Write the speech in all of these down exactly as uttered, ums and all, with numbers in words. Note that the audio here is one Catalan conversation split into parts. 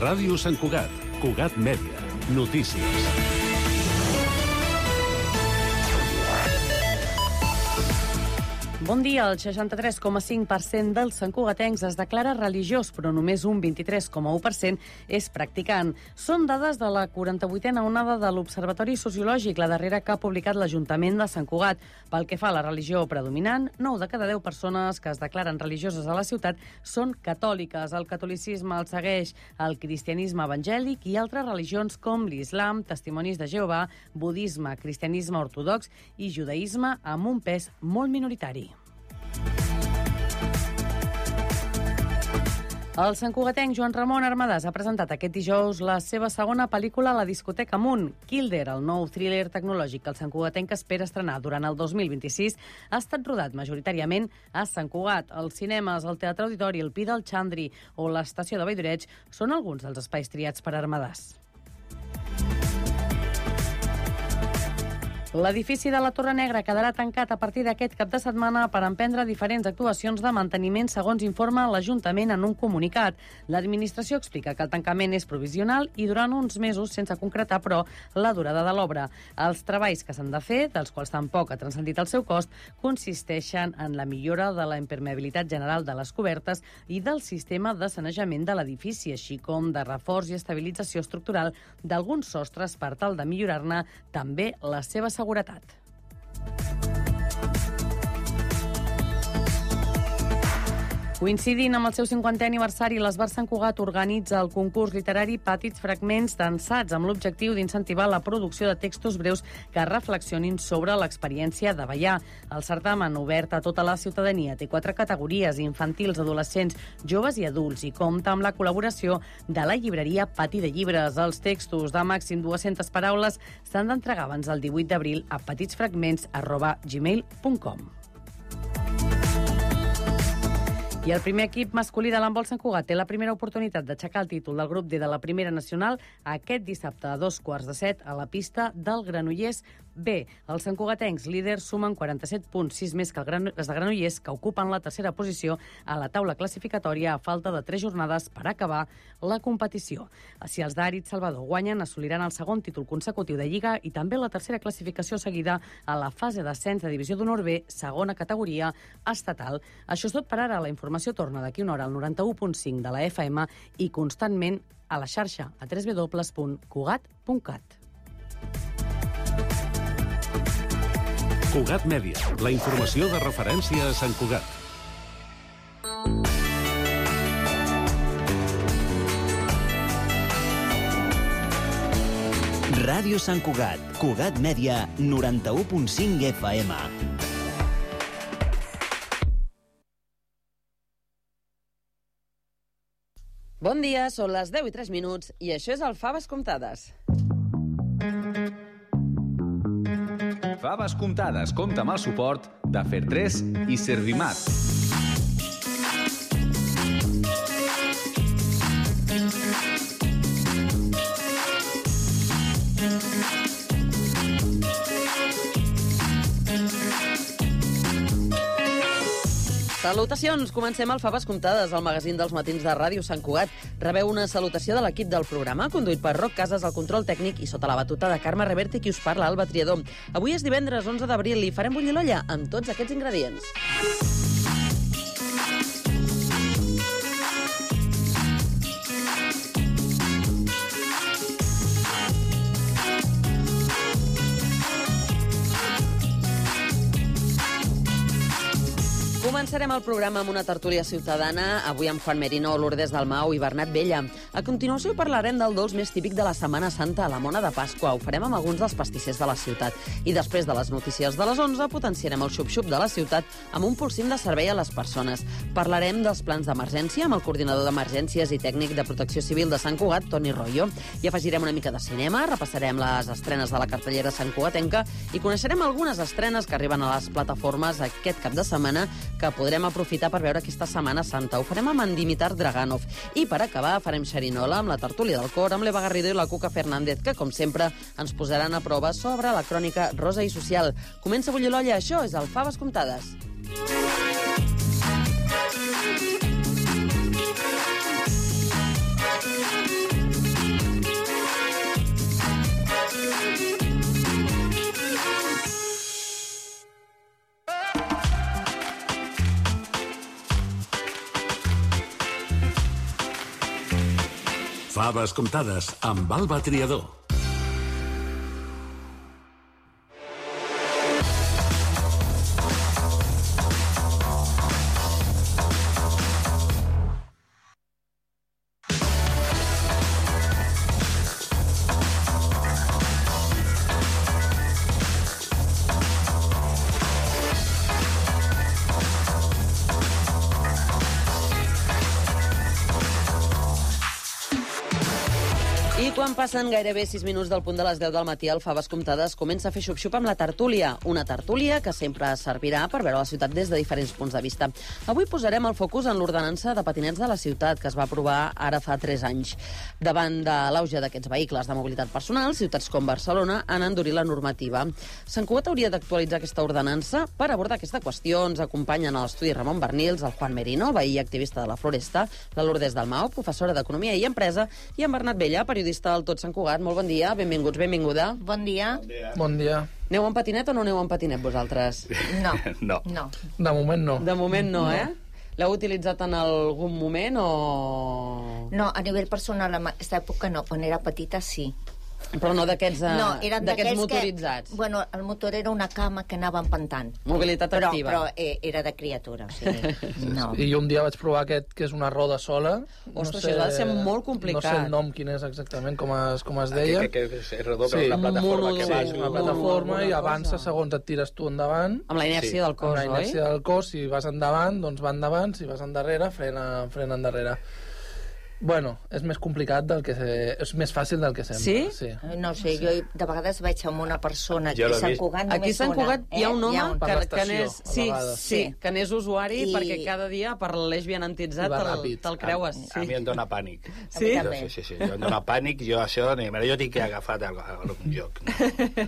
Ràdio Sant Cugat, Cugat Mèdia, notícies. Bon dia, el seixanta-tres coma cinc per cent dels santcugatencs es declara religiós, però només un vint-i-tres coma u per cent és practicant. Són dades de la quaranta-vuitena onada de l'Observatori Sociològic, la darrera que ha publicat l'Ajuntament de Sant Cugat. Pel que fa a la religió predominant, nou de cada deu persones que es declaren religioses a la ciutat són catòliques. El catolicisme el segueix el cristianisme evangèlic i altres religions com l'islam, testimonis de Jehovà, budisme, cristianisme ortodox i judaïsme amb un pes molt minoritari. El santcugatenc Joan Ramon Armadàs ha presentat aquest dijous la seva segona pel·lícula a la discoteca Munt. Kilder, el nou thriller tecnològic que el santcugatenc espera estrenar durant el dos mil vint-i-sis, ha estat rodat majoritàriament a Sant Cugat. Els cinemes, el Teatre Auditori, el Pi del Xandri o l'estació de Valldoreig són alguns dels espais triats per Armadàs. L'edifici de la Torre Negra quedarà tancat a partir d'aquest cap de setmana per emprendre diferents actuacions de manteniment, segons informa l'Ajuntament en un comunicat. L'administració explica que el tancament és provisional i durant uns mesos, sense concretar, però, la durada de l'obra. Els treballs que s'han de fer, dels quals tampoc ha transcendit el seu cost, consisteixen en la millora de la impermeabilitat general de les cobertes i del sistema de sanejament de l'edifici, així com de reforç i estabilització estructural d'alguns sostres per tal de millorar-ne també la seva seguretat. seguretat. Coincidint amb el seu cinquantè aniversari, l'Esbar Sant Cugat organitza el concurs literari Petits Fragments d'Ensats amb l'objectiu d'incentivar la producció de textos breus que reflexionin sobre l'experiència de ballar. El certamen, obert a tota la ciutadania, té quatre categories: infantils, adolescents, joves i adults, i compta amb la col·laboració de la llibreria Pati de Llibres. Els textos de màxim dues-centes paraules s'han d'entregar abans del divuit d'abril a petitsfragments arroba gmail punt com. I el primer equip masculí de l'handbol Sant Cugat té la primera oportunitat d'aixecar el títol del grup D de la Primera Nacional aquest dissabte a dos quarts de set a la pista del Granollers B. Els santcugatencs líders sumen quaranta-set punts, sis més que els de Granollers, que ocupen la tercera posició a la taula classificatòria a falta de tres jornades per acabar la competició. Si els d'Àrid Salvador guanyen, assoliran el segon títol consecutiu de Lliga i també la tercera classificació seguida a la fase d'ascens de Divisió d'Honor B, segona categoria estatal. Això és tot per ara. La informació torna d'aquí una hora al noranta-u punt cinc de la F M i constantment a la xarxa a w w w punt cugat punt cat. Cugat Mèdia, la informació de referència a Sant Cugat. Ràdio Sant Cugat, Cugat Mèdia, noranta-u punt cinc F M. Bon dia, són les deu i tres minuts i això és el Faves Comptades. Faves Comptades compta amb el suport de Fertres i Servimat. Salutacions! Comencem el Faves Comptades, el magazín dels matins de Ràdio Sant Cugat. Rebeu una salutació de l'equip del programa, conduït per Roc Casas al control tècnic i sota la batuta de Carme Reverti, qui us parla, Alba Triador. Avui és divendres onze d'abril i farem bullir l'olla amb tots aquests ingredients. Començarem el programa amb una tertúlia ciutadana, avui amb Juan Merino, Lourdes Dalmau i Bernat Vella. A continuació parlarem del dolç més típic de la Setmana Santa, la mona de Pasqua. Ho farem amb alguns dels pastissers de la ciutat. I després de les notícies de les onze, potenciarem el xup-xup de la ciutat amb un polsim de servei a les persones. Parlarem dels plans d'emergència amb el coordinador d'emergències i tècnic de protecció civil de Sant Cugat, Toni Royo. I afegirem una mica de cinema, repassarem les estrenes de la cartellera santcugatenca i coneixerem algunes estrenes que arriben a les plataformes aquest cap de setmana que podrem aprofitar per veure aquesta Setmana Santa. Ho farem amb en Dimitar Draganov. I per acabar farem xerinola amb la tertúlia del cor, amb l'Eva Garrido i la Cuca Fernández, que com sempre ens posaran a prova sobre la crònica rosa i social. Comença a bullir l'olla, això és el Faves Comptades. Faves comptades amb Alba Triador. Quan passen gairebé sis minuts del punt de les deu del matí, el Faves Comptades comença a fer xup-xup amb la tertúlia. Una tertúlia que sempre servirà per veure la ciutat des de diferents punts de vista. Avui posarem el focus en l'ordenança de patinets de la ciutat, que es va aprovar ara fa tres anys. Davant de l'auge d'aquests vehicles de mobilitat personal, ciutats com Barcelona han endurit la normativa. Sant Cugat hauria d'actualitzar aquesta ordenança. Per abordar aquesta qüestió ens acompanyen a l'estudi Ramon Bernils, el Juan Merino, veí i activista de la Floresta, la Lourdes Dalmau, professora d'Economia i Empresa, i en Bernat Bella, periodista del Tot Sant Cugat. Molt bon dia, benvinguts, benvinguda. Bon dia. Bon dia. Aneu en patinet o no aneu en patinet, vosaltres? No. No. No. De moment no. De moment no, eh? L'heu utilitzat en algun moment o...? No, a nivell personal, en aquesta època no. Quan era petita, sí. Però no d'aquests uh, no, eren d'aquests motoritzats. Que, bueno, el motor era una cama que anava empantant. Mobilitat però, activa. Però eh, era de criatura, o sigui, no. I un dia vaig provar aquest, que és una roda sola. Ostres, això ha de ser molt complicat. No sé el nom quin és exactament, com es, com es deia. Que, que, que és redó, sí. una plataforma Mono, que Sí, va... una plataforma i avança segons et tires tu endavant. Amb la inèrcia sí. del cos, oi? Amb la inèrcia oi? del cos, si vas endavant, doncs va endavant, si vas endarrere, frena, frena endarrere. Bueno, és més complicat del que... És més fàcil del que sembla. Sí? Sí. No sé, jo de vegades veig amb una persona aquí a Sant Cugat, aquí a Sant Cugat una, hi ha un home eh? un... que, que n'és sí, sí, sí, que n'és usuari I... perquè cada dia per l'eix vianantitzat te'l te creues. A, a mi em dóna pànic. Sí? Jo, sí, sí, sí. Jo em dóna pànic, jo això... Jo tinc que agafar algun lloc. No?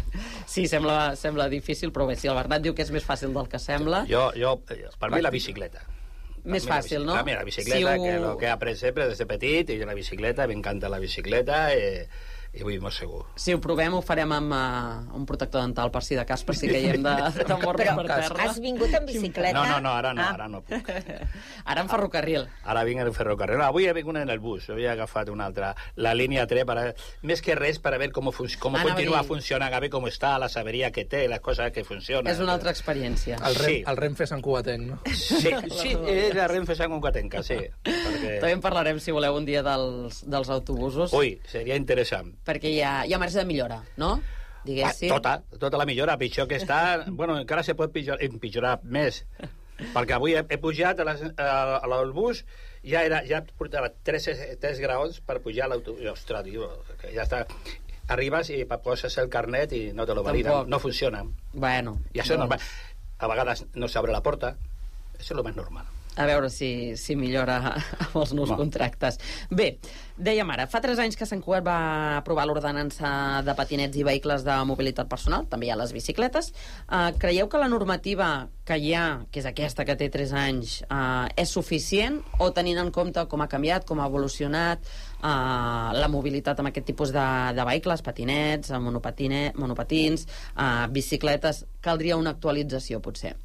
Sí, sembla, sembla difícil, però bé, si el Bernat diu que és més fàcil del que sembla... Jo, jo, per mi la bicicleta. Més fàcil, no? Mira, la bicicleta, si ho... que lo que he après sempre des de petit, i la bicicleta, m'encanta la bicicleta, i, i vull molt segur. Si ho provem, ho farem amb uh, un protector dental, per si de cas, per si caiem de, de mort per terra. Has vingut en bicicleta? No, no, no, ara no, ah. ara no puc. Ara en ferrocarril. Ara vinc en ferrocarril. Avui he vingut en el bus, havia agafat una altra, la línia tres, para, més que res per veure com, fun com continua funcionant, a veure com està, la saberia que té, les coses que funcionen. És una altra experiència. El, Rem, sí. el Renfe Sant Cugatenc, no? Sí, sí, és la Renfe Sant Cugatenca, sí. Perquè... També en parlarem, si voleu, un dia dels, dels autobusos. Ui, seria interessant. Perquè hi ha, hi ha marge de millora, no? Diguéssim. Ah, tota, tota la millora, pitjor que està... Bueno, encara se pot pitjor, empitjorar més. Perquè avui he, he pujat a l'autobús, ja, era, ja portava tres, tres graons per pujar a l'autobús. Ostres, tio, ja està... Arribes i poses el carnet i no te lo validen. No funciona. Bueno. I això doncs... és normal. A vegades no s'obre la porta. Això és el més normal. A veure si, si millora amb els nous no. contractes. Bé, dèiem ara, fa tres anys que Sant Cugat va aprovar l'ordenança de patinets i vehicles de mobilitat personal, també hi ha les bicicletes. Uh, creieu que la normativa que hi ha, que és aquesta que té tres anys, uh, és suficient, o tenint en compte com ha canviat, com ha evolucionat uh, la mobilitat amb aquest tipus de, de vehicles, patinets, monopatine, monopatins, uh, bicicletes, caldria una actualització, potser?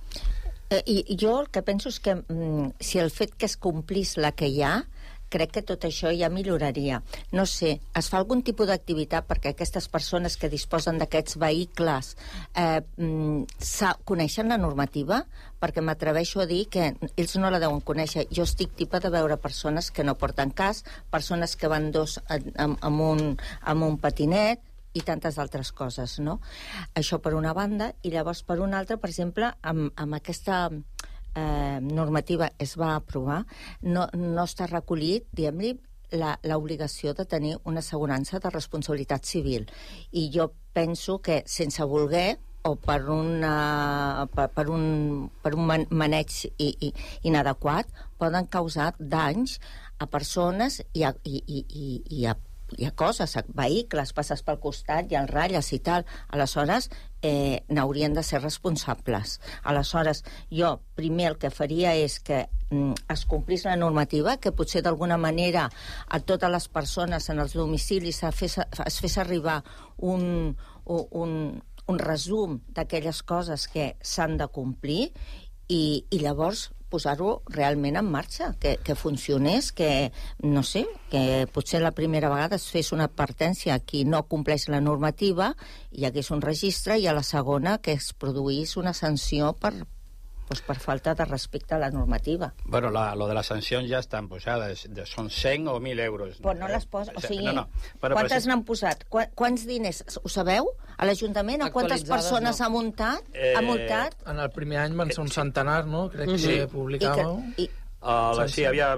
Eh, I jo el que penso és que mm, si el fet que es complís la que hi ha, crec que tot això ja milloraria. No sé, es fa algun tipus d'activitat perquè aquestes persones que disposen d'aquests vehicles eh, mm, coneixen la normativa? Perquè m'atreveixo a dir que ells no la deuen conèixer. Jo estic tipa de veure persones que no porten cas, persones que van dos amb, amb, un, amb un patinet, i tantes altres coses, no? Això per una banda, i llavors per una altra, per exemple, amb, amb aquesta eh, normativa es va aprovar, no, no està recollit, diguem-li, l'obligació de tenir una assegurança de responsabilitat civil. I jo penso que, sense voler, o per, una, per, per, un, per un maneig i, i, inadequat, poden causar danys a persones i a, i, i, i, i a hi ha coses, vehicles, passes pel costat i el ratlles i tal, aleshores eh, n'haurien de ser responsables. Aleshores, jo primer el que faria és que mm, es complís la normativa, que potser d'alguna manera a totes les persones en els domicilis es fes, es fes arribar un, un, un resum d'aquelles coses que s'han de complir, i, i llavors posar-ho realment en marxa, que, que funcionés, que, no sé, que potser la primera vegada es fes una advertència a qui no compleix la normativa, hi hagués un registre, i a la segona que es produís una sanció per, pues, per falta de respecte a la normativa. Bueno, la, lo de las sancions ja estan posades, son cent o mil euros. Però no les posa, o sigui, no, no. Però, quantes però, n'han posat? Qu quants diners, ho sabeu? A l'Ajuntament, a quantes persones no. ha muntat? Eh, ha multat? En el primer any van ser un centenar, no? Crec sí. que publicàveu. I que, i... Uh, sí, havia...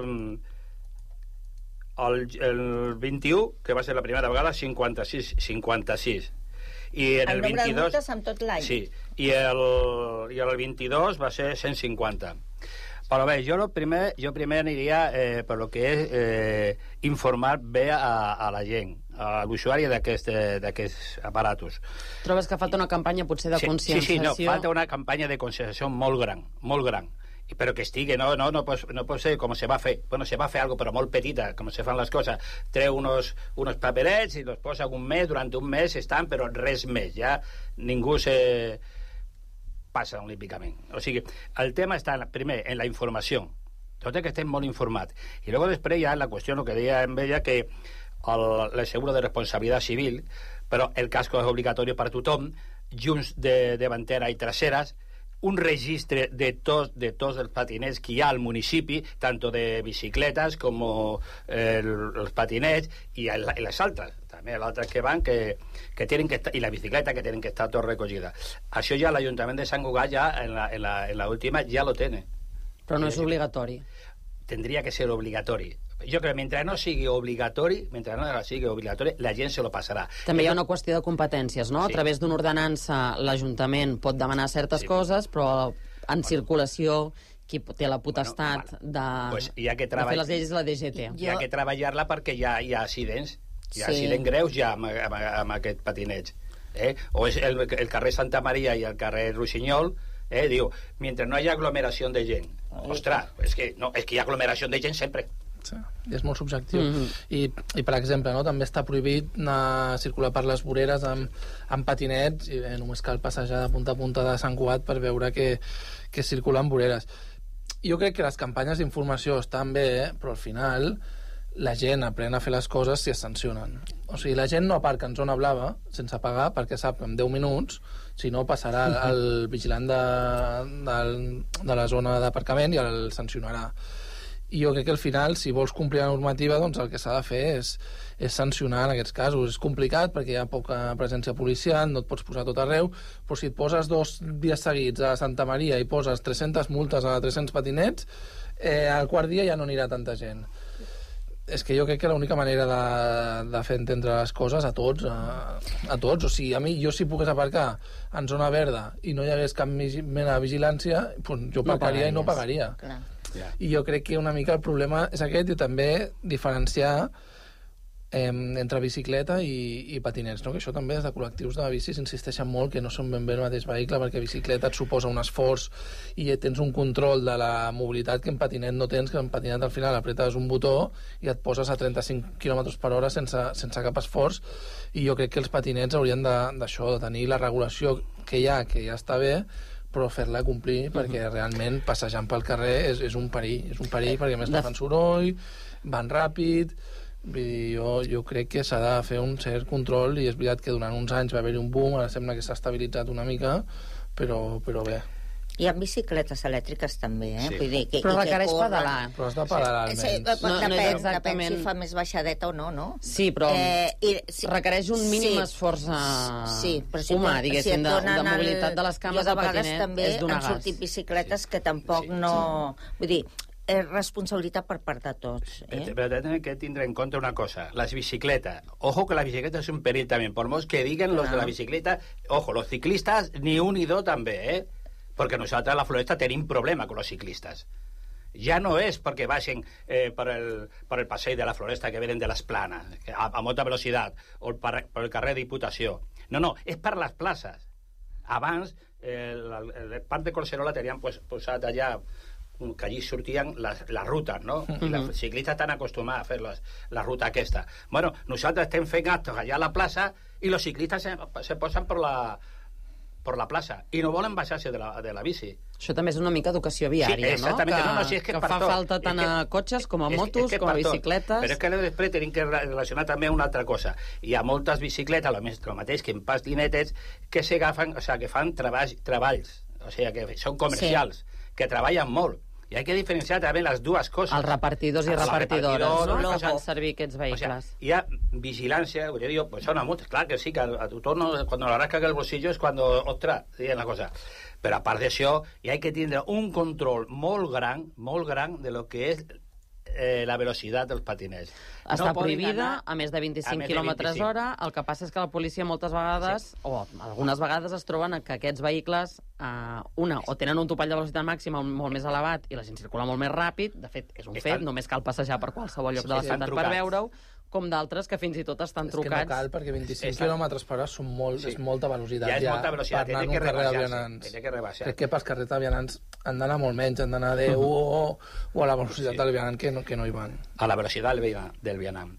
El, el vint-i-u, que va ser la primera vegada, cinquanta-sis. cinquanta-sis. I en el, el nombre vint-i-dos, de multes amb tot l'any. Sí, i el, i el vint-i-dos va ser cent cinquanta. Però bé, jo, primer, jo primer aniria eh, per lo que és eh, informar bé a, a la gent, a l'usuari d'aquests aparatos. Trobes que falta una campanya potser de sí, conscienciació? Sí, sí, no, falta una campanya de conscienciació molt gran, molt gran. Però que estigui, no, no, no, pot, no pot ser com se va fer. Bueno, se va fer algo, però molt petita, com se fan les coses. Treu unos, unos paperets i los posa un mes, durant un mes estan, però res més. Ja ningú se passa olímpicament. O sigui, el tema està, primer, en la informació. Tot el que estem molt informat. I després, després hi ha la qüestió, el que deia en ella, que el, el seguro de responsabilitat civil, però el casco és obligatori per tothom, junts de davantera i traseres, un registre de tots de tots els patinets que hi ha al municipi, tant de bicicletes com eh, els patinets i, el, i les altres, també les altres que van, que, que tenen que estar, i la bicicleta que tenen que estar tot recollida. Això ja l'Ajuntament de Sant Cugat ja en la, en la, en la última ja lo tiene. Però no és obligatori. Tendria que ser obligatori. Jo crec que mentre no sigui obligatori, mentre no sigui obligatori, la gent se lo passarà. També hi ha una qüestió de competències, no? Sí. A través d'una ordenança l'Ajuntament pot demanar certes sí. coses, però en bueno. circulació qui té la potestat bueno, de, pues hi ha que treball... de fer les lleis de la D G T. Hi ha que treballar-la perquè hi ha, hi ha accidents, hi ha sí. accidents greus ja amb, amb, amb aquest patineig. Eh? O és el, el carrer Santa Maria i el carrer Rossinyol, eh? Diu, mentre no hi ha aglomeració de gent. Ostres, és que, no, és que hi ha aglomeració de gent sempre. Sí, i és molt subjectiu. Mm-hmm. I, I, per exemple, no, també està prohibit anar a circular per les voreres amb, amb patinets, i bé, només cal passejar de punta a punta de Sant Cugat per veure que, que circulen voreres. Jo crec que les campanyes d'informació estan bé, eh? Però al final la gent aprèn a fer les coses si es sancionen. O sigui, la gent no aparca en zona blava sense pagar perquè sap que en deu minuts, si no, passarà el vigilant de, de, de la zona d'aparcament i el sancionarà. I jo crec que al final, si vols complir la normativa, doncs el que s'ha de fer és, és sancionar en aquests casos. És complicat perquè hi ha poca presència policial, no et pots posar tot arreu, però si et poses dos dies seguits a Santa Maria i poses tres-centes multes a tres-cents patinets, eh, al quart dia ja no anirà tanta gent. És que jo crec que l'única manera de, de fer entendre les coses a tots, a, a tots, o sigui, a mi, jo si pogués aparcar en zona verda i no hi hagués cap mena de vigilància, doncs jo aparcaria no i no pagaria. Clar. Yeah. I jo crec que una mica el problema és aquest, i també diferenciar eh, entre bicicleta i, i patinets, no? Que això també des de col·lectius de bicis insisteixen molt que no són ben bé el mateix vehicle, perquè bicicleta et suposa un esforç i tens un control de la mobilitat que en patinet no tens, que en patinet al final apretes un botó i et poses a trenta-cinc quilòmetres per hora sense, sense cap esforç. I jo crec que els patinets haurien d'això, de, de tenir la regulació que hi ha, que ja està bé, però fer-la complir, uh-huh. perquè realment passejant pel carrer és, és un perill, és un perill perquè a més no fan soroll, van ràpid. Vull dir, jo, jo crec que s'ha de fer un cert control, i és veritat que durant uns anys va haver-hi un boom, ara sembla que s'ha estabilitzat una mica, però, però bé. Hi ha bicicletes elèctriques també, eh? Sí. Vull dir, que, però requereix que pedalar. Però has de pedalar almenys. Sí, no, no depèn, és exactament... depèn si fa més baixadeta o no, no? Sí, però eh, i, si... requereix un mínim sí. esforç uh, sí, però si humà, si diguéssim, de, de mobilitat de les cames de patinet també és donar han gas. sortit bicicletes sí. que tampoc sí. no... Vull dir, és responsabilitat per part de tots. Eh? Però tenen que tindre en compte una cosa, las bicicletas, ojo que la bicicleta es un perill también, por más que digan los no. de la bicicleta, ojo, los ciclistas ni un ni dos també, eh? Perquè nosaltres a la Floresta tenim problema con los ciclistas. Ja no és perquè baixen eh, per, el, per el passeig de la Floresta que venen de les planes a, a molta velocitat, o per, per el carrer Diputació. No, no, és per les places. Abans, eh, la, el parc de Collserola tenien pues, posat allà que allí sortien les, les rutes, no? Mm-hmm. I els ciclistes estan acostumats a fer les, la ruta aquesta. Bueno, nosaltres estem fent actes allà a la plaça i els ciclistes se, se posen per la per la plaça i no volen baixar-se de la, de la bici. Això també és una mica educació viària, sí, no? Que, no, no, sí, és que, que per fa tot. falta tant que, a cotxes com a és, motos, és com a per tot. bicicletes. Però és que després tenim que relacionar també una altra cosa. Hi ha moltes bicicletes, el mateix que en patinetes, que s'agafen, o sigui, que fan treballs, treballs o sigui, que són comercials, sí. que treballen molt. I hay que diferenciar també les dues coses. Els repartidors i els repartidores, repartidors, no? Que fan o servir aquests vehicles. sea, hi ha vigilància, yo digo, pues son multas, claro que sí, que a tu torno, cuando la rasca el bolsillo es cuando, ostras, diuen la cosa. Però a part d'això, hi ha que tindre un control molt gran, molt gran de lo que és eh, la velocitat dels patinets. Està no prohibida anar a més de vint-i-cinc quilòmetres vint-i-cinc. hora. El que passa és que la policia moltes vegades, sí. o algunes vegades, es troben que aquests vehicles, eh, una, o tenen un topall de velocitat màxima molt més elevat i la gent circula molt més ràpid, de fet, és un Estan... fet, només cal passejar per qualsevol lloc Sí, de la estan ciutat trucats. per veure-ho, com d'altres que fins i tot estan és trucats. És que no cal, perquè vint-i-cinc Estan... quilòmetres per hora són molt, Sí. és molta velocitat. Ja és molta velocitat, per anar té que en un carrer de rebaixar-se, vianants. té que rebaixar. Crec que pels carrers de vianants han d'anar molt menys, han d'anar a deu o, o a la velocitat Sí. del vianant que no, que no hi van. A la velocitat del via- del vianant.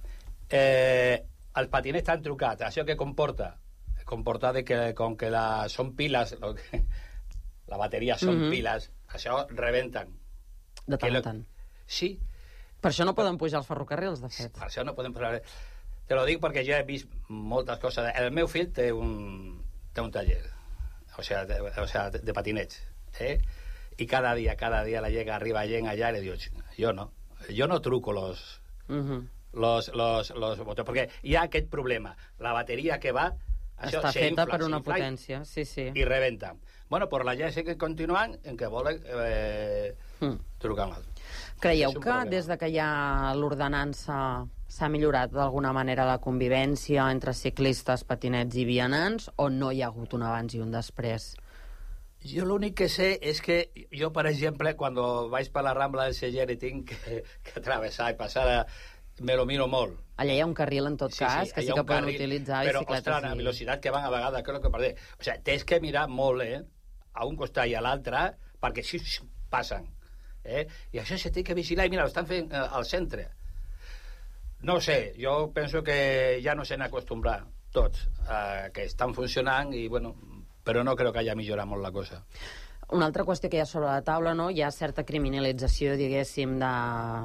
Eh, el patinet està trucat. Això que comporta? Comporta de que, com que la, són piles, lo que, la bateria són Mhm. piles, això rebenten. De tant Que en lo- tant. Sí, Per això no poden pujar als ferrocarrils, de fet. per això no podem posar... Te lo dic perquè jo he vist moltes coses. El meu fill té un, té un taller, o sea, de, o sea, de, de patinets, eh? I cada dia, cada dia la llega, arriba gent allà i le diu, jo no, jo no truco los... Mhm. los, los, los motors, perquè hi ha aquest problema. La bateria que va... Això Està feta s'infla, per una s'infla i- potència, sí, sí. I rebenta. Bueno, per la gent que continuen en què volen eh, Mm. trucar mal. Creieu És un que problema. des de que hi ha l'ordenança s'ha millorat d'alguna manera la convivència entre ciclistes, patinets i vianants, o no hi ha hagut un abans i un després? Jo l'únic que sé és que jo, per exemple, quan vaig per la Rambla del Celler i tinc que, que travessar i passar, a, me lo miro molt. Allà hi ha un carril, en tot cas, que hi sí ha que un poden carril, utilitzar però, bicicletes. ostres, la i... velocitat que van a vegades, que és el que perdé. O sigui, tens que mirar molt, eh, a un costat i a l'altre, perquè així passen. Eh? I això se té que vigilar, i mira, ho estan fent eh, al centre. No ho sé, jo penso que ja no s'han acostumbrat tots a que estan funcionant, i bueno, però no crec que hagi millorat molt la cosa. Una altra qüestió que hi ha sobre la taula, no? Hi ha certa criminalització, diguéssim, de,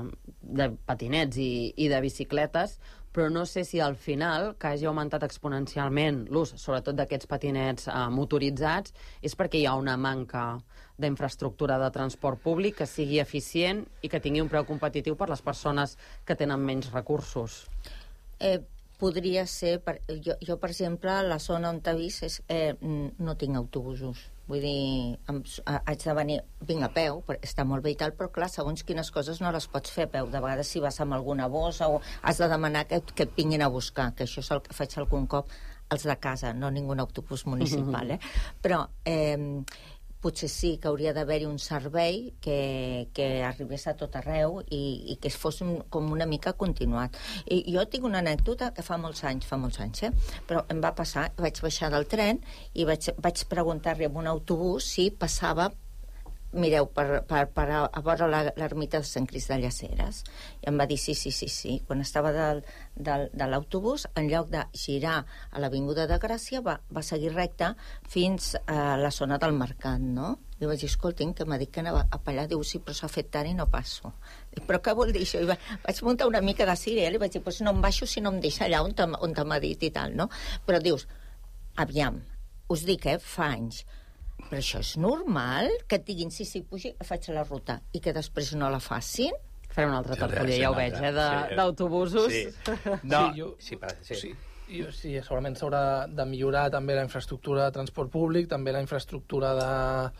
de patinets i, i de bicicletes, però no sé si al final, que hagi augmentat exponencialment l'ús, sobretot d'aquests patinets eh, motoritzats, és perquè hi ha una manca d'infraestructura de transport públic que sigui eficient i que tingui un preu competitiu per les persones que tenen menys recursos. Eh, podria ser... Per, jo, jo, per exemple, la zona on t'he vist és, eh, no tinc autobusos. Vull dir, em, haig de venir... Vinc a peu, està molt bé i tal, però clar, segons quines coses no les pots fer a peu. De vegades si vas amb alguna bossa o has de demanar que, que et vinguin a buscar, que això és el que faig algun cop els de casa, no ningú autobús municipal, eh? Però... Eh, potser sí que hauria d'haver-hi un servei que, que arribés a tot arreu i, i que fos un, com una mica continuat. I jo tinc una anècdota que fa molts anys, fa molts anys, eh? Però em va passar, vaig baixar del tren i vaig, vaig preguntar-li a un autobús si passava, mireu, per, per, per a, a veure l'ermita de Sant Crist de Llaceres. I em va dir sí, sí, sí, sí. Quan estava del, del, de l'autobús, en lloc de girar a l'Avinguda de Gràcia, va, va seguir recte fins a la zona del mercat, no? I vaig dir, escolti'm, que m'ha dit que anava a allà. Diu, sí, però s'ha fet tard i no passo. Dic, però què vol dir això? I va, vaig muntar una mica de síria, i vaig dir, pues no em baixo si no em deixa allà on, on m'ha dit i tal, no? Però dius, aviam, us dic, eh, fa anys, però això és normal? Que et diguin, sí, sí, pugi, faig la ruta, i que després no la facin? Farem una altra Sí, tertúlia, sí, ja ho una veig, altra, eh, de- sí. d'autobusos. Sí. No, Sí, jo- sí, pa- sí. Sí, jo, sí, segurament s'haurà de millorar també la infraestructura de transport públic, també la infraestructura de...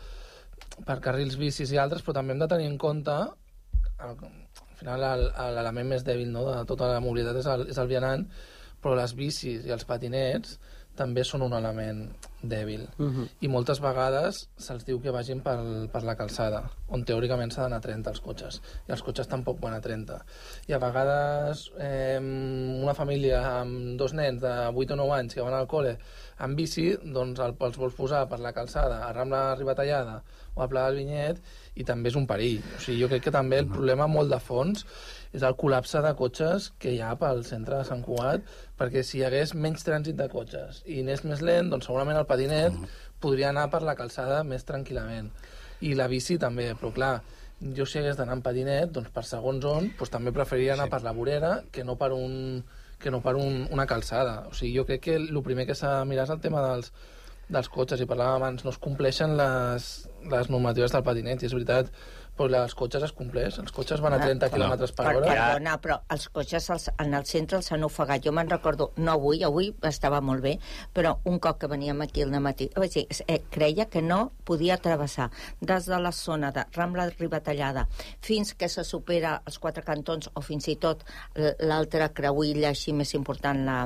per carrils bicis i altres, però també hem de tenir en compte al final el- l'element més dèbil, no?, de tota la mobilitat és el, és el vianant, però les bicis i els patinets també són un element dèbil. Mhm. I moltes vegades se'ls diu que vagin per, per la calçada, on teòricament s'ha d'anar a trenta els cotxes, i els cotxes tampoc van a trenta. I a vegades eh, una família amb dos nens de vuit o nou anys que van al col·le amb bici, doncs el, els vols posar per la calçada, a Rambla Ribatallada o a Pla del Vinyet, i també és un perill. O sigui, jo crec que també el problema molt de fons és el col·lapse de cotxes que hi ha pel centre de Sant Cugat, perquè si hi hagués menys trànsit de cotxes i anés més lent, doncs segurament el patinet podria anar per la calçada més tranquil·lament. I la bici també, però clar, jo si hagués d'anar en patinet, doncs per segons on, doncs també preferiria anar sí. per la vorera que no per, un, que no per un, una calçada. O sigui, jo crec que el primer que s'ha de mirar és el tema dels, dels cotxes, i parlàvem abans, no es compleixen les, les normatives del patinet, i és veritat, però els cotxes es compleix, els cotxes van a trenta quilòmetres per hora. Perdona, però els cotxes els, en el centre els han ofegat. Jo me'n recordo, no avui, avui estava molt bé, però un cop que veníem aquí al matí, eh, creia que no podia travessar des de la zona de Rambla Ribatallada fins que se supera els quatre cantons, o fins i tot l'altra creuilla així més important, la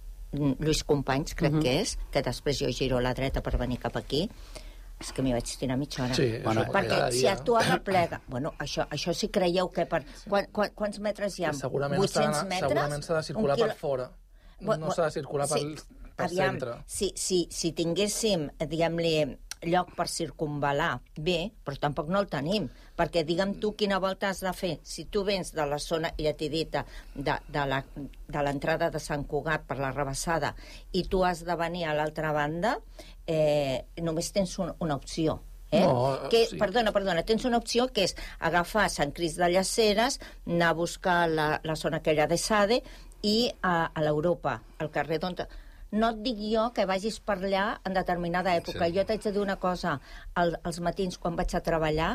Lluís Companys, crec uh-huh. que és, que després jo giro a la dreta per venir cap aquí. És que m'hi vaig tirar mitja hora. Sí, bueno, perquè si tu arreplega... Bueno, això, això sí creieu que per... Quan, quan, quants metres hi ha? Segurament vuit-cents metres? Segurament s'ha de circular quil... per fora. No s'ha de circular sí. per, per Aviam, centre. Si, si, si tinguéssim, diguem-li, lloc per circunvalar bé, però tampoc no el tenim, perquè digue'm tu quina volta has de fer. Si tu vens de la zona, ja t'he dit, de, de l'entrada de Sant Cugat per la Rebassada, i tu has de venir a l'altra banda, eh, només tens un, una opció. Eh? No, que, sí. Perdona, perdona, tens una opció que és agafar Sant Crist de Llaceres, anar a buscar la, la zona aquella de Sade i a, a l'Europa, al carrer d'on... No et dic jo que vagis per allà en determinada època. Sí. Jo t'haig de dir una cosa. El, els matins, quan vaig a treballar,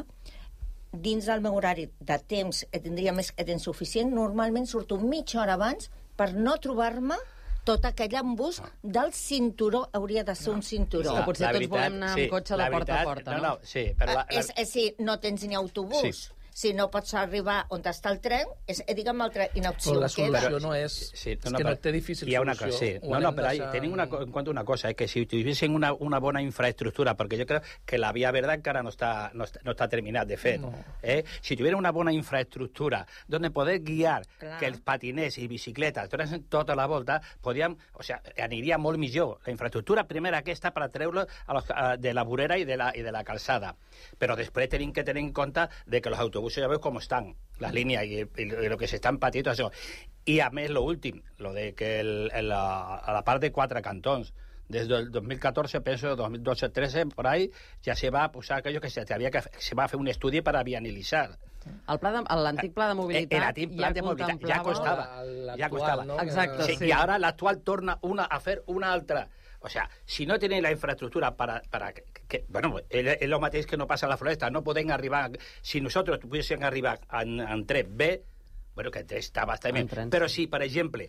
dins del meu horari de temps, que tindria més que temps suficient, normalment surto mitja hora abans per no trobar-me tot aquell embús del cinturó. Hauria de ser no. un cinturó. Que potser tots volem anar amb sí, cotxe de porta a porta, no? no, no sí, però la, la... És, és, sí, no tens ni autobús. Sí. Si no pots arribar on està el tren, és, digue'm, l'altra inopció. Però la solució queda. no és... Sí, no, és no, que no té difícil hi ha una solució. Cosa, sí. No, no, però deixar... tenim una, en compte una cosa, eh, que si tuviesen una, una bona infraestructura, perquè jo crec que la Via Verda encara no està, no està, no està terminat, de fet. No. Eh? Si tuviera una bona infraestructura donde poder guiar Clar. que els patiners i bicicletes donessin tota la volta, podíem, o sea, aniria molt millor. La infraestructura primera aquesta per treure de la vorera i de la, i de la calçada. Però després tenim que tenir en compte de que els autobusos ja veus com estan, las líneas y, y, y lo que se están patiendo eso. Y a mí es lo último, lo de que el, el, la, a la parte de cuatro cantons, desde el dos mil catorce, penso, dos mil doce trece, por ahí, ya se va a posar aquello que se, había que se va a hacer un estudio para viabilizar. El pla de, l'antic pla de mobilitat, el antic pla de mobilitat ja costava. Ja costava. No? Exacte, sí, sí. Y ahora l'actual torna una a fer una altra. O sea, si no tienen la infraestructura para... para que, que, bueno, es lo mateix que no pasa en la floresta. No pueden arribar... Si nosotros pudiesen arribar en, en tren B, bueno, que está bastante bien. Pero si, por ejemplo,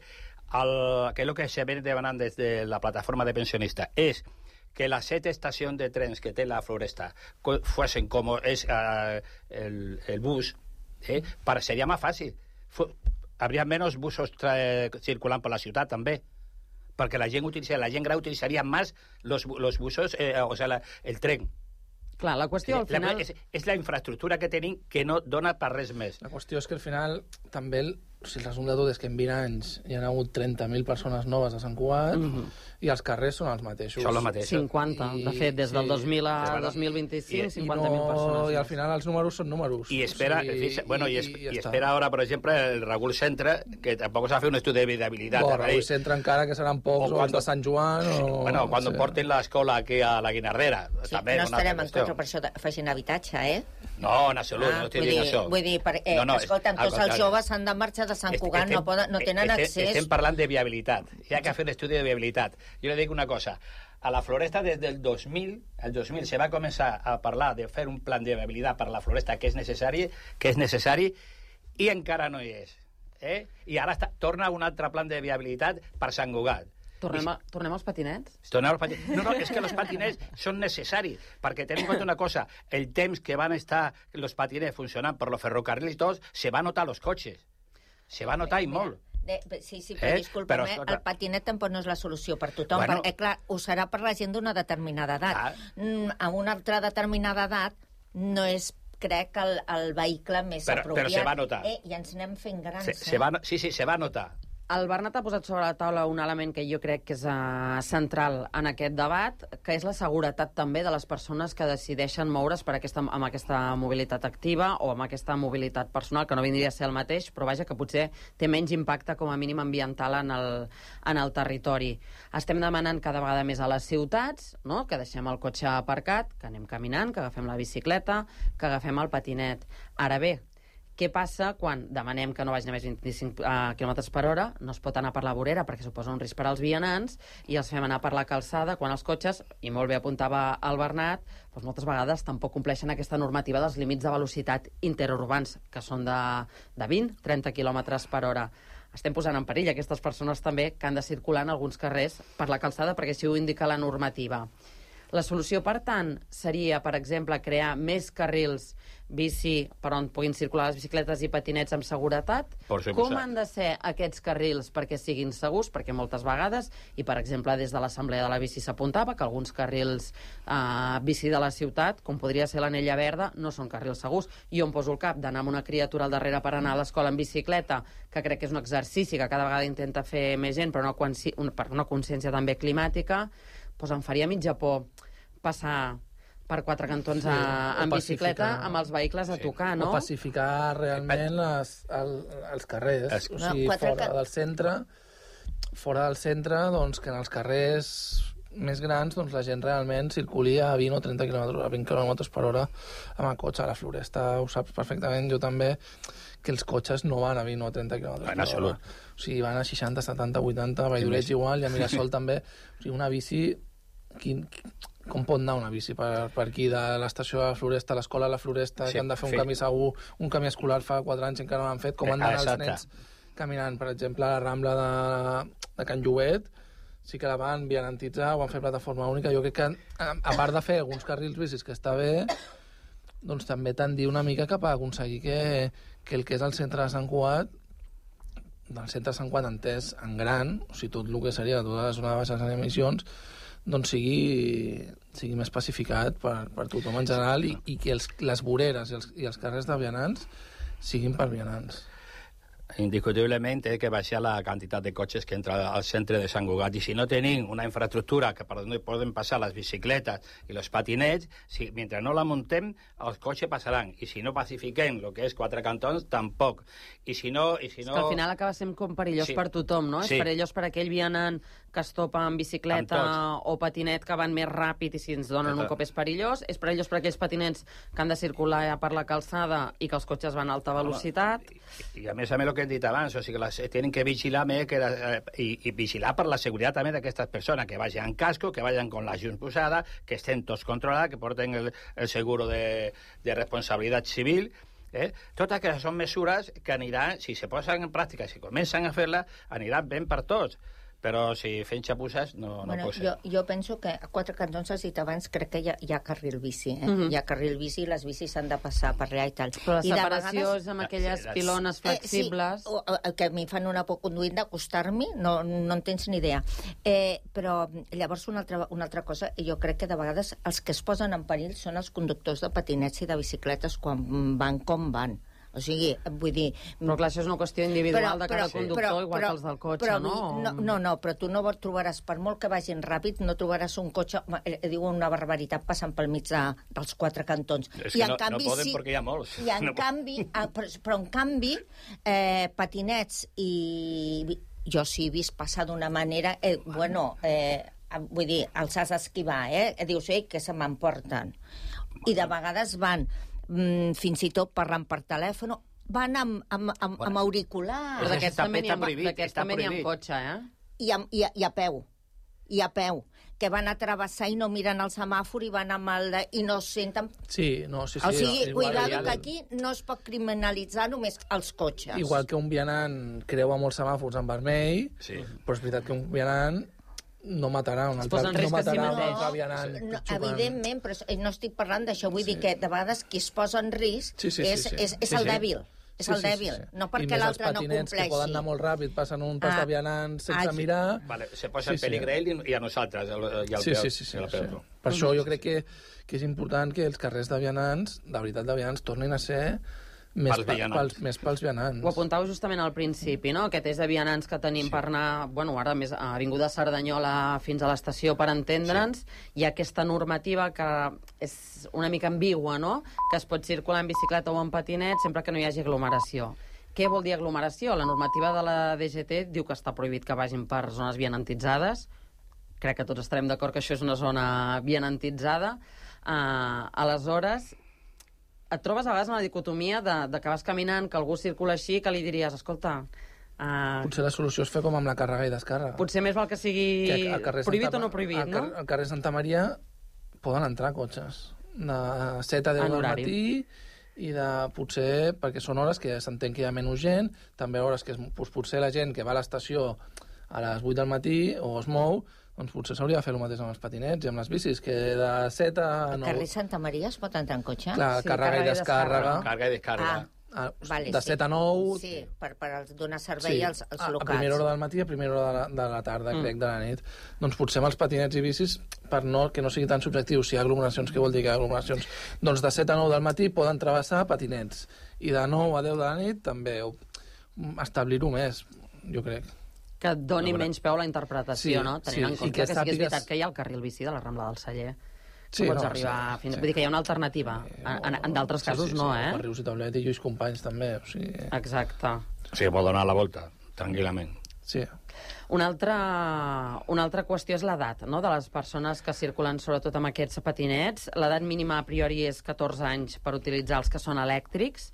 el, que es lo que se viene demanando desde la plataforma de pensionistas, es que las siete estaciones de trenes que tiene la floresta fuesen como es uh, el, el bus, ¿eh? Para, sería más fácil. Fu, habría menos busos circulando por la ciudad también. Perquè la gent, utilitzaria, la gent gran utilitzaria més los, los busos, eh, o sea, la, el tren. Clar, la qüestió al final... La, és, és la infraestructura que tenim que no dona per res més. La qüestió és que al final també el, o sigui, el resum de tot és que en vint anys hi ha hagut trenta mil persones noves a Sant Cugat mm-hmm. i els carrers són els mateixos. Són els mateixos. cinquanta, I, de fet, des del sí, dos mil a dos mil vint-i-cinc, cinquanta mil no, persones. I al final els números són números. I espera, o sigui, fixa, bueno, i, es, i, i, i espera ara, per exemple, el Raül Centre, que tampoc s'ha fet un estudi de viabilitat. Bo, Raül Centre encara que seran pocs, o, o els de Sant Joan, o... Bueno, quan sí. portin l'escola aquí a la Guinardera. Sí, també no estarem en contra per això de facin habitatge, eh? No, en absolut, ah, no estic dient això. Vull dir, per, eh, no, no, escolta'm, tots els joves han de marxar de Sant Cugat, no, poden, no tenen estem, accés... Estem parlant de viabilitat. Hi ha que fer un estudi de viabilitat. Jo li dic una cosa. A la floresta, des del dos mil, el dos mil se va començar a parlar de fer un plan de viabilitat per a la floresta que és necessari, que és necessari, i encara no hi és. Eh? I ara està, torna un altre plan de viabilitat per Sant Cugat. Tornem, a, tornem als patinets? Tornem als patinets. No, no, és que els patinets són necessaris, perquè tenim en compte una cosa, el temps que van estar els patinets funcionant per los ferrocarrils i tots, se va notar los cotxes. Se va notar i molt. De, sí, sí, però eh? disculpa'm, però, el patinet tampoc no és la solució per tothom, bueno, perquè, clar, ho serà per la gent d'una determinada edat. Ah. Mm, a una altra determinada edat no és, crec, el, el vehicle més però, apropiat. Però se va notar. Eh, I ens anem fent grans, se, eh? Se va, sí, sí, se va notar. El Bernat ha posat sobre la taula un element que jo crec que és uh, central en aquest debat, que és la seguretat també de les persones que decideixen moure's per aquesta, amb aquesta mobilitat activa o amb aquesta mobilitat personal, que no vindria a ser el mateix, però vaja, que potser té menys impacte com a mínim ambiental en el, en el territori. Estem demanant cada vegada més a les ciutats, no?, que deixem el cotxe aparcat, que anem caminant, que agafem la bicicleta, que agafem el patinet. Ara bé, què passa quan demanem que no vagin a més vint-i-cinc quilòmetres per hora, no es pot anar per la vorera perquè suposa un risc per als vianants, i els fem anar per la calçada quan els cotxes, i molt bé apuntava el Bernat, doncs moltes vegades tampoc compleixen aquesta normativa dels límits de velocitat interurbans, que són de, de vint a trenta quilòmetres per hora. Estem posant en perill aquestes persones també que han de circular en alguns carrers per la calçada perquè així ho indica la normativa. La solució, per tant, seria, per exemple, crear més carrils bici per on puguin circular les bicicletes i patinets amb seguretat. Com han de ser aquests carrils perquè siguin segurs? Perquè moltes vegades, i per exemple des de l'Assemblea de la Bici s'apuntava que alguns carrils eh, bici de la ciutat, com podria ser l'Anella Verda, no són carrils segurs. Jo em poso el cap d'anar amb una criatura al darrere per anar a l'escola en bicicleta, que crec que és un exercici que cada vegada intenta fer més gent, però una, per una consciència també climàtica, doncs em faria mitja por passar per quatre cantons a, sí, en bicicleta amb els vehicles a sí. tocar, no? O pacificar realment les, el, els carrers. Es... O sigui, no, fora can... del centre, fora del centre, doncs, que en els carrers més grans doncs, la gent realment circuli a vint o trenta quilòmetres, a vint quilòmetres per hora amb el cotxe. A la Floresta ho saps perfectament, jo també, que els cotxes no van a vint o trenta quilòmetres per hora. O sigui, van a seixanta, setanta, vuitanta, a Valldoreix igual, i a Mirasol també. O sigui, una bici... Quin, com pot anar una bici per, per aquí de l'estació de la Floresta, l'escola de la Floresta, sí, que han de fer un sí. camí segur, un camí escolar fa quatre anys encara no l'han fet, com han d'anar els nens caminant, per exemple, a la Rambla de, de Can Llobet, sí que la van vianantitzar, ho han fet plataforma única. Jo crec que, a, a part de fer alguns carrils bicis que està bé, doncs també tendir una mica cap a aconseguir que, que el que és el centre de Sant Cugat, del centre de Sant Cugat entès en gran, o sigui, tot el que seria tota la zona de baixes emissions, doncs sigui, sigui més pacificat per, per tothom en general i, i que els, les voreres i els, i els carrers de vianants siguin per vianants. Indiscutiblement té que baixar la quantitat de cotxes que entra al centre de Sant Cugat, i si no tenim una infraestructura que per on poden passar les bicicletes i els patinets, si, mentre no la muntem, els cotxes passaran, i si no pacifiquem el que és quatre cantons, tampoc. I si no... I si no... És que al final acaba sent com perillós sí. per tothom, no? Sí. És perillós per aquell vianant que es topa amb bicicleta o patinet que van més ràpid i si ens donen un cop és perillós. És perillós per aquells patinets que han de circular per la calçada i que els cotxes van a alta velocitat. I, i a més a més el que hem dit abans, o sigui que les, tenen que vigilar més que la, i, i vigilar per la seguretat també d'aquestes persones, que vagin en casco, que vagin amb la llum posada, que estén tots controlats, que porten el, el seguro de, de responsabilitat civil. Eh? Totes aquestes són mesures que aniran, si se posen en pràctica, si comencen a fer-la, aniran ben per tots. Però si fent xapusses no, no bueno, pot ser. Jo, jo penso que a quatre cantons, has dit abans, crec que hi ha, hi ha carril bici. Eh? Mm-hmm. Hi ha carril bici i les bicis s'han de passar per allà i tal. Però la I separació vegades... és amb aquelles pilones flexibles... Eh, sí, o, o, que a mi fan una por conduint d'acostar-m'hi, no, no en tens ni idea. Eh, però llavors una altra, una altra cosa, jo crec que de vegades els que es posen en perill són els conductors de patinets i de bicicletes quan van com van. O sigui, vull dir... Però clar, això és una qüestió individual però, de cada però, conductor, però, igual però, que els del cotxe, però, no? no? No, no, però tu no trobaràs, per molt que vagin ràpid, no trobaràs un cotxe, eh, diu una barbaritat, passant pel mig de, dels quatre cantons. És que I en no, canvi, no poden sí, perquè hi ha molts. I en no canvi, eh, però, però en canvi, eh, patinets i... Jo sí he vist passar d'una manera... Eh, bueno, eh, vull dir, els has d'esquivar, eh? Dius, ei, que se m'emporten. I de vegades van... fins i tot parlant per telèfon, van amb, amb, amb, bueno, amb auriculars. Però d'aquests també n'hi ha amb cotxe, eh? I a, i, a, I a peu. I a peu. Que van a travessar i no miren el semàfor i van amb el... De, i no senten... Sí, no, sí, sí. O sigui, cuidado que aquí no es pot criminalitzar només els cotxes. Igual que un vianant creua molts semàfors en vermell, sí. Però és veritat que un vianant no matarà un altre, no matarà un altre vianant. No, evidentment, però no estic parlant d'això. Vull sí. dir que de vegades qui es posa en risc sí, sí, sí, és, sí, sí. és, és sí, el sí. dèbil. És sí, el dèbil, sí, sí, sí. No perquè l'altre no compleixi. I més els patinets que poden anar molt ràpid, passen un pas ah. de vianant sense ah, mirar... Vale, se posa sí, en peligre ell sí. i a nosaltres, el, i el sí, sí, sí, sí, sí, sí. Per això jo crec que, que és important que els carrers de vianants, de veritat de vianants, tornin a ser Més pels pa- vianants. pels, més pels vianants. Ho apuntau justament al principi, no? Aquest és de vianants que tenim sí. per anar... Bueno, ara més a Avinguda Cerdanyola fins a l'estació per entendre'ns. Sí. Hi ha aquesta normativa que és una mica ambigua, no? Que es pot circular en bicicleta o en patinet sempre que no hi hagi aglomeració. Què vol dir aglomeració? La normativa de la D G T diu que està prohibit que vagin per zones vianantitzades. Crec que tots estarem d'acord que això és una zona vianantitzada. Uh, aleshores, et trobes a vegades en la dicotomia de, de que vas caminant, que algú circula així, que li diries, escolta... Uh, Potser la solució és fer com amb la càrrega i descàrrega. potser més val que sigui Que al carrer prohibit Santa- o no prohibit, al no? car- Al carrer Santa Maria poden entrar cotxes de set a deu En del horari. matí i de potser, perquè són hores que s'entén que hi ha menys gent, també hores que es, doncs, potser la gent que va a l'estació a les vuit del matí o es mou, doncs potser s'hauria de fer el mateix amb els patinets i amb les bicis, que de set a Al nou... carrer Santa Maria es pot entrar en cotxe? Clar, Sí, càrrega i càrrega i descàrrega. Carga i descarga. Ah. A, Vale, de sí. set a nou... Sí, per, per als- donar servei als, als a, locals. a primera hora del matí i a primera hora de la, de la tarda, Mm. crec, de la nit. Doncs potser amb els patinets i bicis, per no, que no sigui tan subjectiu, si hi ha aglomeracions, què vol dir que hi ha aglomeracions? Doncs de set a nou del matí poden travessar patinets, i de nou a deu de la nit també, o establir-ho més, jo crec. Que et doni No, però- menys peu a la interpretació, Sí, no? sí, Tenint en i compte que que, sí que és sàpigues- veritat que hi ha el carril bici de la Rambla del Celler. Sí, Sí, pots no, arribar sí, fins... sí. Vull dir que hi ha una alternativa. En, en, en d'altres casos sí, sí, no, sí, eh? Per Rius i Taulet i Lluís Companys també, o sigui... Exacte. Sí, pot donar la volta, tranquil·lament. Sí. Una altra, una altra qüestió és l'edat, no?, de les persones que circulen sobretot amb aquests patinets. L'edat mínima a priori és catorze anys per utilitzar els que són elèctrics.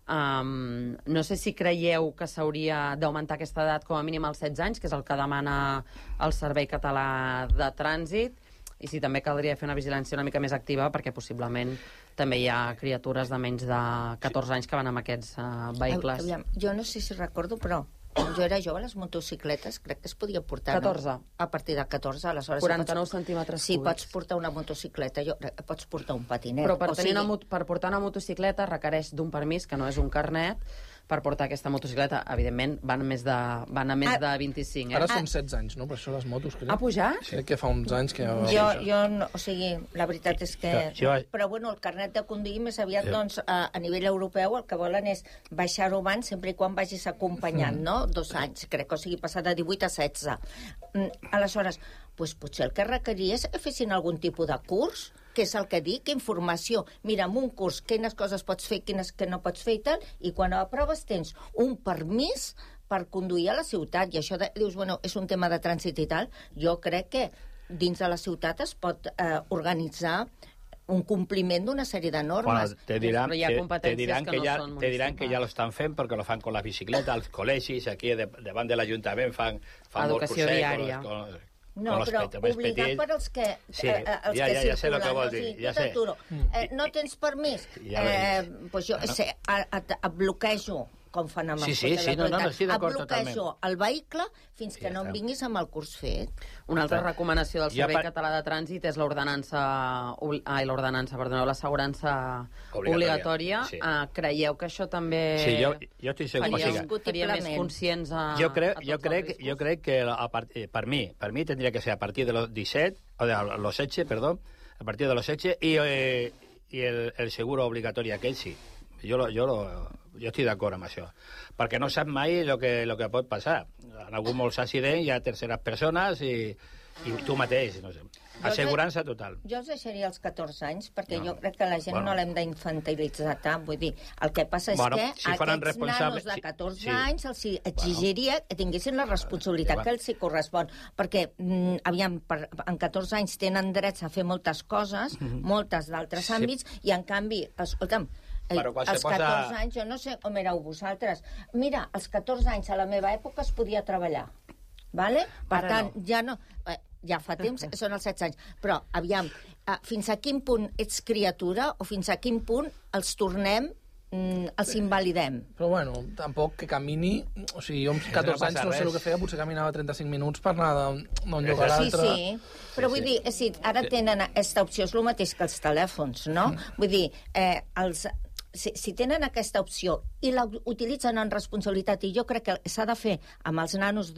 Um, no sé si creieu que s'hauria d'augmentar aquesta edat com a mínim als setze anys, que és el que demana el Servei Català de Trànsit, i si també caldria fer una vigilància una mica més activa, perquè possiblement també hi ha criatures de menys de catorze anys que van amb aquests uh, vehicles. Aviam, jo no sé si recordo, però quan jo era jove, les motocicletes crec que es podia portar... catorze. No? A partir de catorze, aleshores... quaranta-nou si centímetres Si cúbics. pots portar una motocicleta, jo, crec que pots portar un patinet. Però per, o tenir sigui, una, mot- per portar una motocicleta requereix d'un permís, que no és un carnet, per portar aquesta motocicleta. Evidentment, van, més de, van a més Ah, de vint-i-cinc, eh? Ara són setze anys, no? Per això les motos, crec. Ha pujat? Crec que fa uns anys que... Jo, jo no, o sigui, la veritat és que... Jo- jo- Però, bueno, el carnet de conduir més aviat, Sí. doncs, a, a nivell europeu el que volen és baixar-ho abans sempre i quan vagis acompanyant, no? Dos anys, crec, o sigui, passar de divuit a setze. Mm, Aleshores, doncs potser el que requeria és que fessin algun tipus de curs, que és el que dic, informació. Mira, en un curs, quines coses pots fer, quines que no pots fer i tal, i quan aproves tens un permís per conduir a la ciutat, i això de, dius, bueno, és un tema de trànsit i tal, jo crec que dins de la ciutat es pot eh, organitzar un compliment d'una sèrie de normes. Bueno, te diran, Però hi ha te, te competències diran que que, no ja, són te diran que ja municipals. lo estan fent perquè lo fan con la bicicleta, als col·legis, aquí de, davant de l'Ajuntament fan, fan molt Educació curset diària. Con, los- con, No, con los però pet- més obligat petits. per als que, Sí, eh, eh, els ja, que ja, ja sé lo que circulen. vol O dir, sigui, ja tu sé. t'aturo. Eh, no tens permís? Ja eh, veig. pues jo Bueno. sé, et, et bloquejo, com fan amb Sí, els sí, cotxes sí, no, no, d'autoritat. no, estic d'acord Et bloquejo totalment. el vehicle fins que Ja no em està. vinguis amb el curs fet. Una altra Clar. recomanació del Ja Servei per- Català de Trànsit és l'ordenança... obli- Ai, l'ordenança, perdoneu, l'assegurança Obligatòria, obligatòria. sí. Uh, creieu que això també Sí, jo, jo estic segur. O faria, sigui, faria més conscients a, jo crec, a tots jo els crec, riscos? jo crec que a part, eh, per mi, per mi tendría que ser a partir de los disset, o de los setze, perdón, a partir de los setze, y, eh, y el, el seguro obligatorio aquell sí. Jo, lo, jo, lo, jo estic d'acord amb això. Perquè no sap mai el que, lo que pot passar. En algun molts accidents hi ha terceres persones i, i tu mateix, no sé. Assegurança total. Jo els deixaria als catorze anys, perquè No. jo crec que la gent Bueno. no l'hem d'infantilitzar tant. Vull dir, el que passa és Bueno, que si foren aquests responsables- nanos de sí, catorze sí. anys els hi exigiria que tinguessin la responsabilitat va. que els hi correspon. Perquè, mm, aviam, per, en catorze anys tenen drets a fer moltes coses, moltes d'altres Sí. àmbits, i en canvi, escolta'm, eh, Però quan als se posa- catorze anys, jo no sé com éreu vosaltres. Mira, als catorze anys a la meva època es podia treballar. Vale? Per Ara tant, no. ja no... Eh, ja fa temps, són els setze anys. Però, aviam, eh, fins a quin punt ets criatura o fins a quin punt els tornem, mm, els invalidem? Però bueno, tampoc que camini... O sigui, jo amb catorze no anys passa no sé res. el que feia, potser caminava trenta-cinc minuts per anar d'un d'un lloc a Sí, l'altre. sí, però vull dir, és, ara tenen aquesta opció, és el mateix que els telèfons, no? Vull dir, eh, els, si, si tenen aquesta opció i la utilitzen en responsabilitat, i jo crec que s'ha de fer amb els nanos de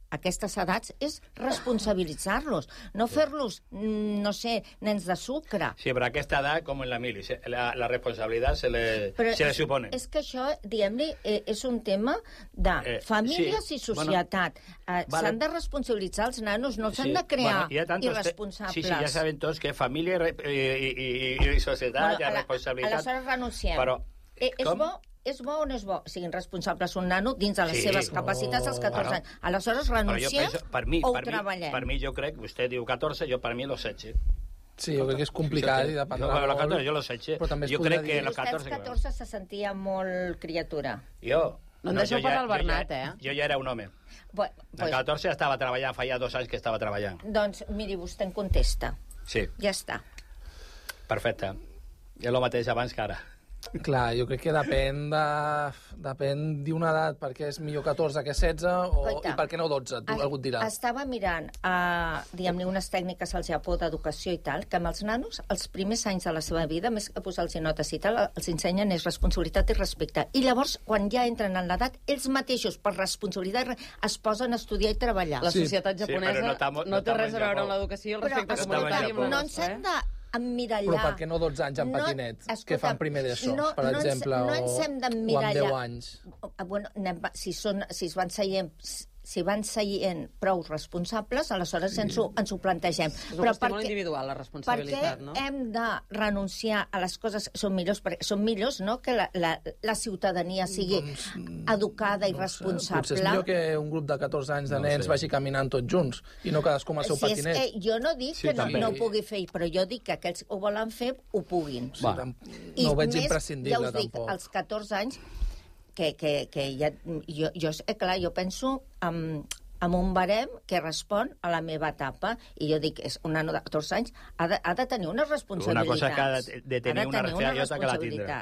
aquestes edats és responsabilitzar-los, no fer-los, no sé, nens de sucre. Sí, però a aquesta edat, com en la mili, la, la responsabilitat se le, però se le és, supone. És que això, diguem-li, eh, és un tema de eh, famílies sí, i societat. Bueno, eh, vale. S'han de responsabilitzar els nanos, no s'han sí, de crear bueno, irresponsables. Sí, sí, ja saben tots que família i, i, i, i societat, bueno, i responsabilitat... Aleshores renunciem. Però, eh, és bo... És bo o no és bo? Siguin responsables un nano dins de les sí, seves capacitats als catorze anys. Aleshores renunciem penso, per mi, o per ho treballem? Mi, per mi jo crec, vostè diu catorze, jo per mi los setze. Sí, jo crec que és complicat i dependrà jo, molt. catorze, jo los setze. Jo crec que los catorze... Vostè als catorze se sentia molt criatura. Jo? No em deixeu parlar el Bernat, eh? Jo ja era un home. Bueno, pues, el catorze estava treballant, fa ja dos anys que estava treballant. Doncs, miri, vostè em contesta. Sí. Ja està. Perfecte. Ja el mateix abans que ara. Clar, jo crec que depèn de... depèn d'una edat, perquè és millor catorze que setze, o, i per què no dotze, tu, algú et dirà. Estava mirant, uh, diguem-ne, unes tècniques al Japó d'educació i tal, que amb els nanos, els primers anys de la seva vida, més que posar-los notes i tal, els ensenyen és responsabilitat i respecte. I llavors, quan ja entren en l'edat, ells mateixos, per responsabilitat, es posen a estudiar i treballar. La societat japonesa sí, no, tamo, no té res a veure amb l'educació i el respecte comunitari amb la nostra. No ens hem de emmirallar. Però per què no dotze anys en patinet, no, escolta, que fan primer d'ESO, no, per no exemple, ens, no ens hem o amb deu anys? Bueno, si, són, si es van seient, si van seient prou responsables, aleshores ens ho, ens ho plantegem. És una qüestió molt individual, la responsabilitat, no? Per què hem de renunciar a les coses que són millors? Perquè són millors, no?, que la, la, la ciutadania sigui doncs, educada i no responsable. Potser és millor que un grup de catorze anys de nens no sé. vagi caminant tots junts i no cadascú amb el seu si patinet. És que jo no dic sí, que no, no ho pugui fer, però jo dic que aquells que ho volen fer, ho puguin. Sí, no ho veig més, imprescindible, ja us dic, tampoc. als catorze anys, que, que, que ja, jo, jo, clar, jo penso amb, amb un barem que respon a la meva etapa, i jo dic, és un nano de catorze anys, ha de, ha de tenir unes responsabilitats. Una cosa que ha de, de tenir, ha de tenir una unes responsabilitat que la tindrà.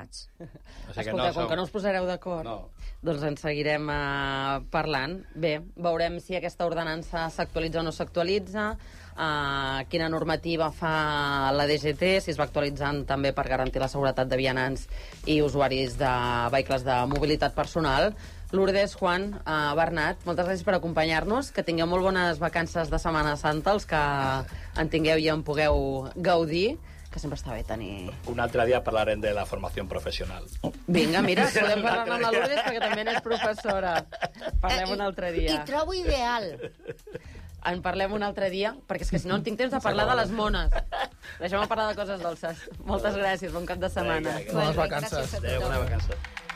O sigui Escolta, no com som... que no us posareu d'acord, no. doncs ens seguirem uh, parlant. Bé, veurem si aquesta ordenança s'actualitza o no s'actualitza, uh, quina normativa fa la D G T, si es va actualitzant també per garantir la seguretat de vianants i usuaris de vehicles de mobilitat personal. Lourdes, Juan, uh, Bernat, moltes gràcies per acompanyar-nos, que tingueu molt bones vacances de Setmana Santa, els que en tingueu i en pugueu gaudir, que sempre està bé tenir... Un altre dia parlarem de la formació professional. Vinga, mira, podem parlar amb la Lourdes perquè també n'és professora. Parlem un altre dia. I trobo ideal. En parlem un altre dia, perquè és que si no tinc temps de parlar de les mones. Deixem-me parlar de coses dolces. Moltes gràcies, bon cap de setmana. Bones vacances. Adéu, bona vacances.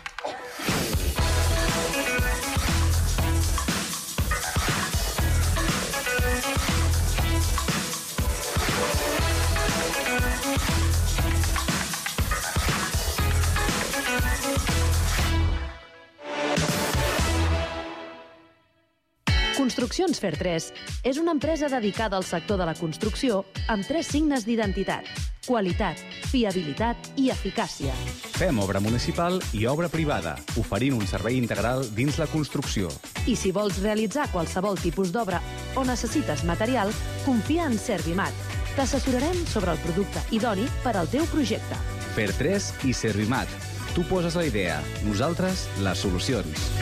Construccions Fer tres és una empresa dedicada al sector de la construcció amb tres signes d'identitat: qualitat, fiabilitat i eficàcia. Fem obra municipal i obra privada, oferint un servei integral dins la construcció. I si vols realitzar qualsevol tipus d'obra o necessites material, confia en Servimat. T'assessorarem sobre el producte idoni per al teu projecte. Fer tres i Servimat. Tu poses la idea, nosaltres les solucions.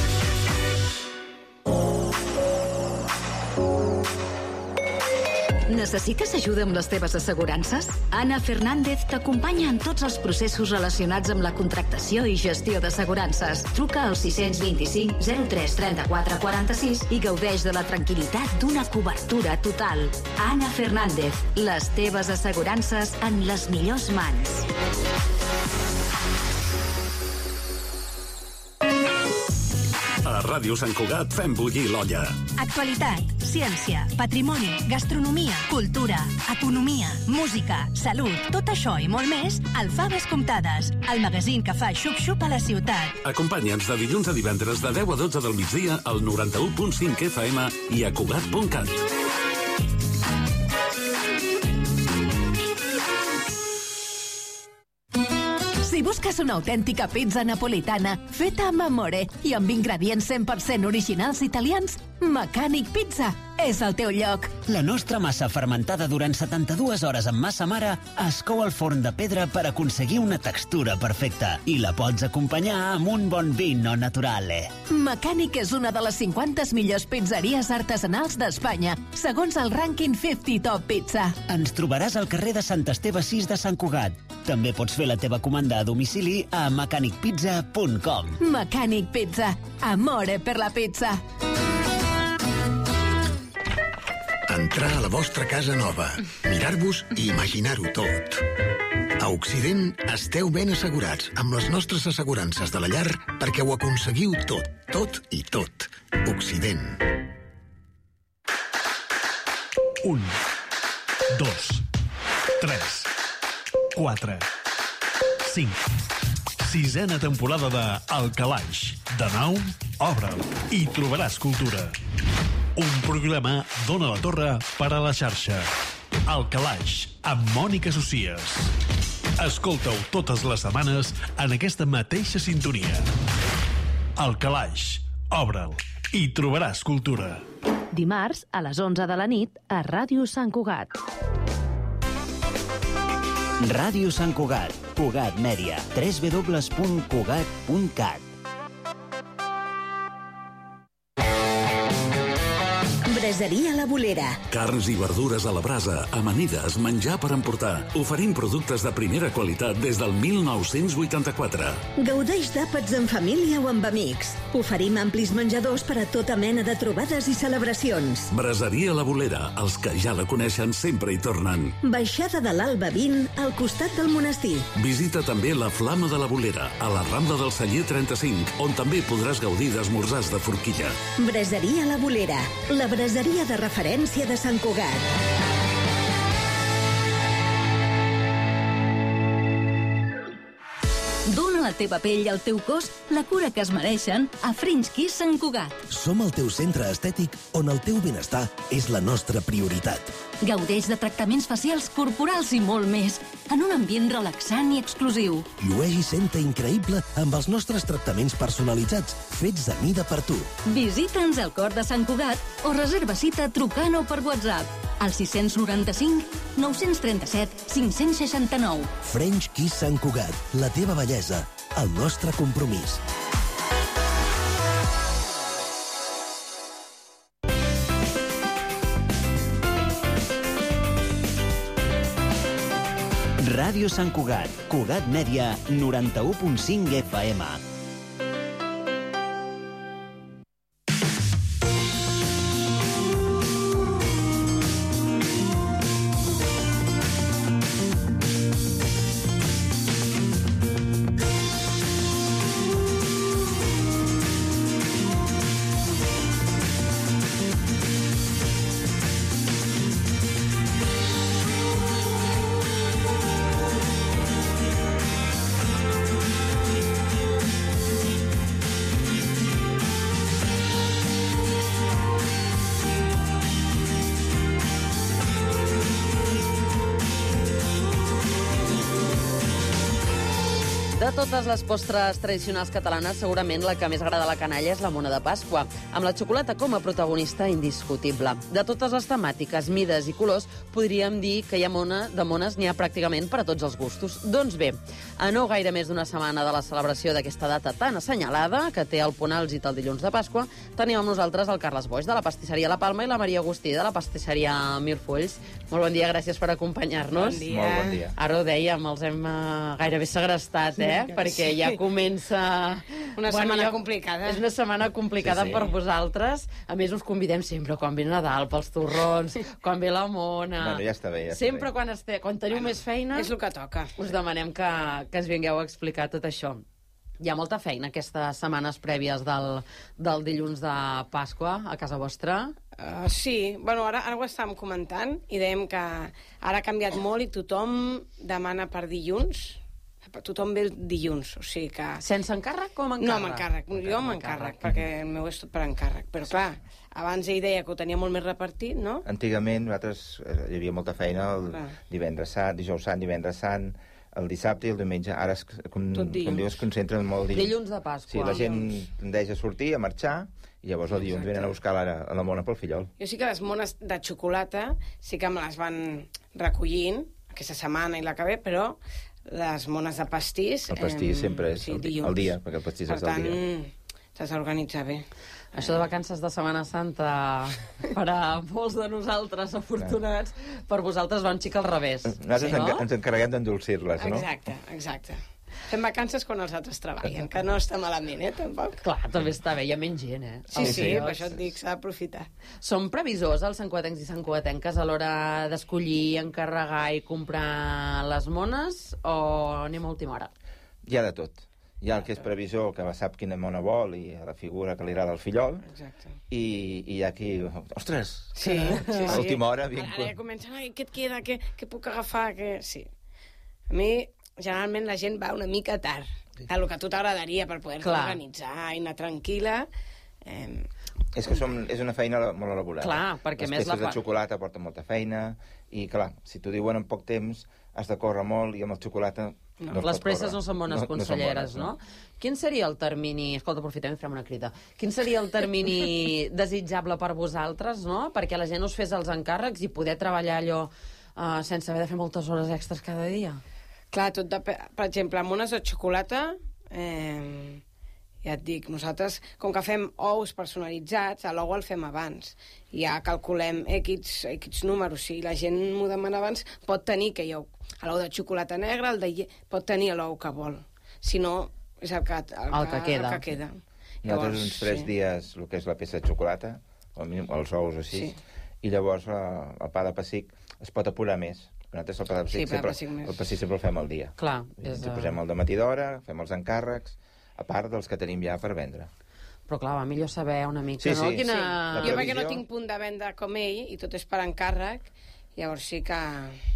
Necessites ajuda amb les teves assegurances? Ana Fernández t'acompanya en tots els processos relacionats amb la contractació i gestió d'assegurances. Truca al sis dos cinc zero tres tres quatre quatre sis i gaudeix de la tranquil·litat d'una cobertura total. Ana Fernández, les teves assegurances en les millors mans. A Ràdio Sant Cugat fem bullir l'olla. Actualitat, ciència, patrimoni, gastronomia, cultura, economia, música, salut, tot això i molt més al Faves Comptades, el magazín que fa xup-xup a la ciutat. Acompanya'ns de dilluns a divendres de deu a dotze del migdia al noranta-u punt cinc F M i a Cugat punt cat. Si busques una autèntica pizza napolitana feta amb amore i amb ingredients cent per cent originals italians, Mecànic Pizza és el teu lloc. La nostra massa fermentada durant setanta-dues hores amb massa mare es cou al forn de pedra per aconseguir una textura perfecta i la pots acompanyar amb un bon vino naturale. Mecànic és una de les cinquanta millors pizzeries artesanals d'Espanya, segons el rànquing cinquanta Top Pizza. Ens trobaràs al carrer de Sant Esteve sis de Sant Cugat. També pots fer la teva comanda a domicili a mecànic pizza punt com. Mecànic Pizza. Amore per la pizza. Entrar a la vostra casa nova, mirar-vos i imaginar-ho tot. A Occident esteu ben assegurats amb les nostres assegurances de la llar perquè ho aconseguiu tot, tot i tot. Occident. Un, dos, tres, quatre, cinc. Sisena temporada de El Calaix. De nou, obre'l i trobaràs cultura. Un programa d'Ona la Torre per a la xarxa. El Calaix, amb Mònica Socies. Escolta-ho totes les setmanes en aquesta mateixa sintonia. El Calaix, obre'l i trobaràs cultura. Dimarts, a les onze de la nit, a Ràdio Sant Cugat. Ràdio Sant Cugat, Cugat Mèdia, w w w punt cugat punt cat. Braseria La Bolera. Carns i verdures a la brasa, amanides, menjar per emportar. Oferim productes de primera qualitat des del mil nou-cents vuitanta-quatre. Gaudeix d'àpats en família o amb amics. Oferim amplis menjadors per a tota mena de trobades i celebracions. Braseria La Bolera, els que ja la coneixen sempre hi tornen. Baixada de l'Alba vint, al costat del monestir. Visita també la Flama de la Bolera, a la Rambla del Celler trenta-cinc, on també podràs gaudir d'esmorzars de forquilla. Braseria La Bolera, la braseria de referència de Sant Cugat. Dóna a la teva pell i al teu cos la cura que es mereixen a French Kiss Sant Cugat. Som el teu centre estètic on el teu benestar és la nostra prioritat. Gaudeix de tractaments facials, corporals i molt més, en un ambient relaxant i exclusiu. Llueix i senta increïble amb els nostres tractaments personalitzats, fets a mida per tu. Visita'ns al cor de Sant Cugat o reserva cita trucant o per WhatsApp al sis noranta-cinc nou trenta-set cinc seixanta-nou. French Kiss Sant Cugat, la teva bellesa, el nostre compromís. Ràdio Sant Cugat, Cugat Mèdia, noranta-u punt cinc F M. De totes les postres tradicionals catalanes, segurament la que més agrada a la canalla és la mona de Pasqua, amb la xocolata com a protagonista indiscutible. De totes les temàtiques, mides i colors, podríem dir que hi ha mona, de mones n'hi ha pràcticament per a tots els gustos. Doncs bé, a no gaire més d'una setmana de la celebració d'aquesta data tan assenyalada, que té el punt àlgid el dilluns de Pasqua, tenim amb nosaltres el Carles Boix, de la pastisseria La Palma, i la Maria Agustí, de la pastisseria Mirfolls. Molt bon dia, gràcies per acompanyar-nos. Bon dia. Molt bon dia. Ara ho dèiem, els hem uh, gairebé segrestat, eh? Sí, perquè ja comença... Una bueno, setmana ja... complicada. És una setmana complicada sí, sí. per vosaltres. A més, us convidem sempre quan ve Nadal, pels torrons, quan ve la mona... Bueno, ja està bé, ja està sempre bé. quan, este... quan teniu bueno, més feina... És el que toca. Us demanem que, que ens vingueu a explicar tot això. Hi ha molta feina aquestes setmanes prèvies del, del dilluns de Pasqua a casa vostra? Uh, sí, bueno, ara, ara ho estàvem comentant i dèiem que ara ha canviat molt i tothom demana per dilluns. Tothom ve dilluns, o sigui que... Sense encàrrec o amb encàrrec? No, amb encàrrec. Jo amb encàrrec, perquè el meu és tot per encàrrec. Però clar, abans ell deia que ho tenia molt més repartit, no? Antigament, nosaltres, hi havia molta feina el clar. divendres sant, dijous sant, divendres sant, el dissabte i el diumenge. Ara, es, com, com diu, es concentren molt dilluns. Dilluns de Pasqua. Sí, la gent tendeix a sortir, a marxar, i llavors el dilluns venen a buscar la, la mona pel fillol. Jo sí que les mones de xocolata sí que me les van recollint aquesta setmana i la que ve, però les mones de pastís... El pastís eh, sempre és sí, el, dilluns. el dia, perquè el pastís per és el tant, dia. t'has d'organitzar bé. Això de vacances de Setmana Santa, per a molts de nosaltres afortunats, per vosaltres va un xic al revés. Nosaltres sí, no? ens encarreguem d'endolcir-les, no? Exacte, exacte. Fem vacances quan els altres treballen, que no està malament, eh, tampoc. Clar, també està bé, hi ha menys gent, eh? Sí, sí, per això et dic, s'ha d'aprofitar. Són previsors els santcugatencs i santcugatenques a l'hora d'escollir, encarregar i comprar les mones, o anem a última hora? Hi ha de tot. Hi ha el que és previsor, que sap quina mona vol i a la figura que li agrada al fillol. Exacte. I, i hi ha qui... Ostres! Sí, sí, sí. A última hora... Vinc... Ara ja comencen, ai, què et queda? Què, què puc agafar? Què... Sí. A mi, generalment, la gent va una mica tard. El que a tu t'agradaria per poder-te organitzar i anar tranquil·la. Eh... És que som, és una feina molt elaborada. Clar, perquè les més peces la... de xocolata porten molta feina i, clar, si t'ho diuen en poc temps, has de córrer molt i amb el xocolata... No, no les presses no són bones no, conselleres, no, bones, no? no? Quin seria el termini... Escolta, aprofitem i fem una crida. Quin seria el termini desitjable per vosaltres, no? Perquè la gent us fes els encàrrecs i poder treballar allò uh, sense haver de fer moltes hores extres cada dia. Clar, tot depèn. Per exemple, amb mones de xocolata... Eh... Ja et dic, nosaltres, com que fem ous personalitzats, l'ou el fem abans. Ja calculem X, X números. Si la gent m'ho demana abans, pot tenir que hi ha l'ou de xocolata negra, el de... pot tenir l'ou que vol. Si no, és el que, el el que, que queda. El que queda. Nosaltres llavors, uns tres sí. dies, el que és la peça de xocolata, o els ous així, sí. i llavors la, el pa de pessic es pot apurar més. Nosaltres el pa de pessic, sí, sempre, pessic el pessic sempre el fem al dia. Clar. És si posem el de matí d'hora, fem els encàrrecs, a part dels que tenim ja per vendre. Però clar, va millor saber una mica, sí, sí. no? Quina... Sí. Jo perquè no tinc punt de venda com ell, i tot és per encàrrec, llavors sí que...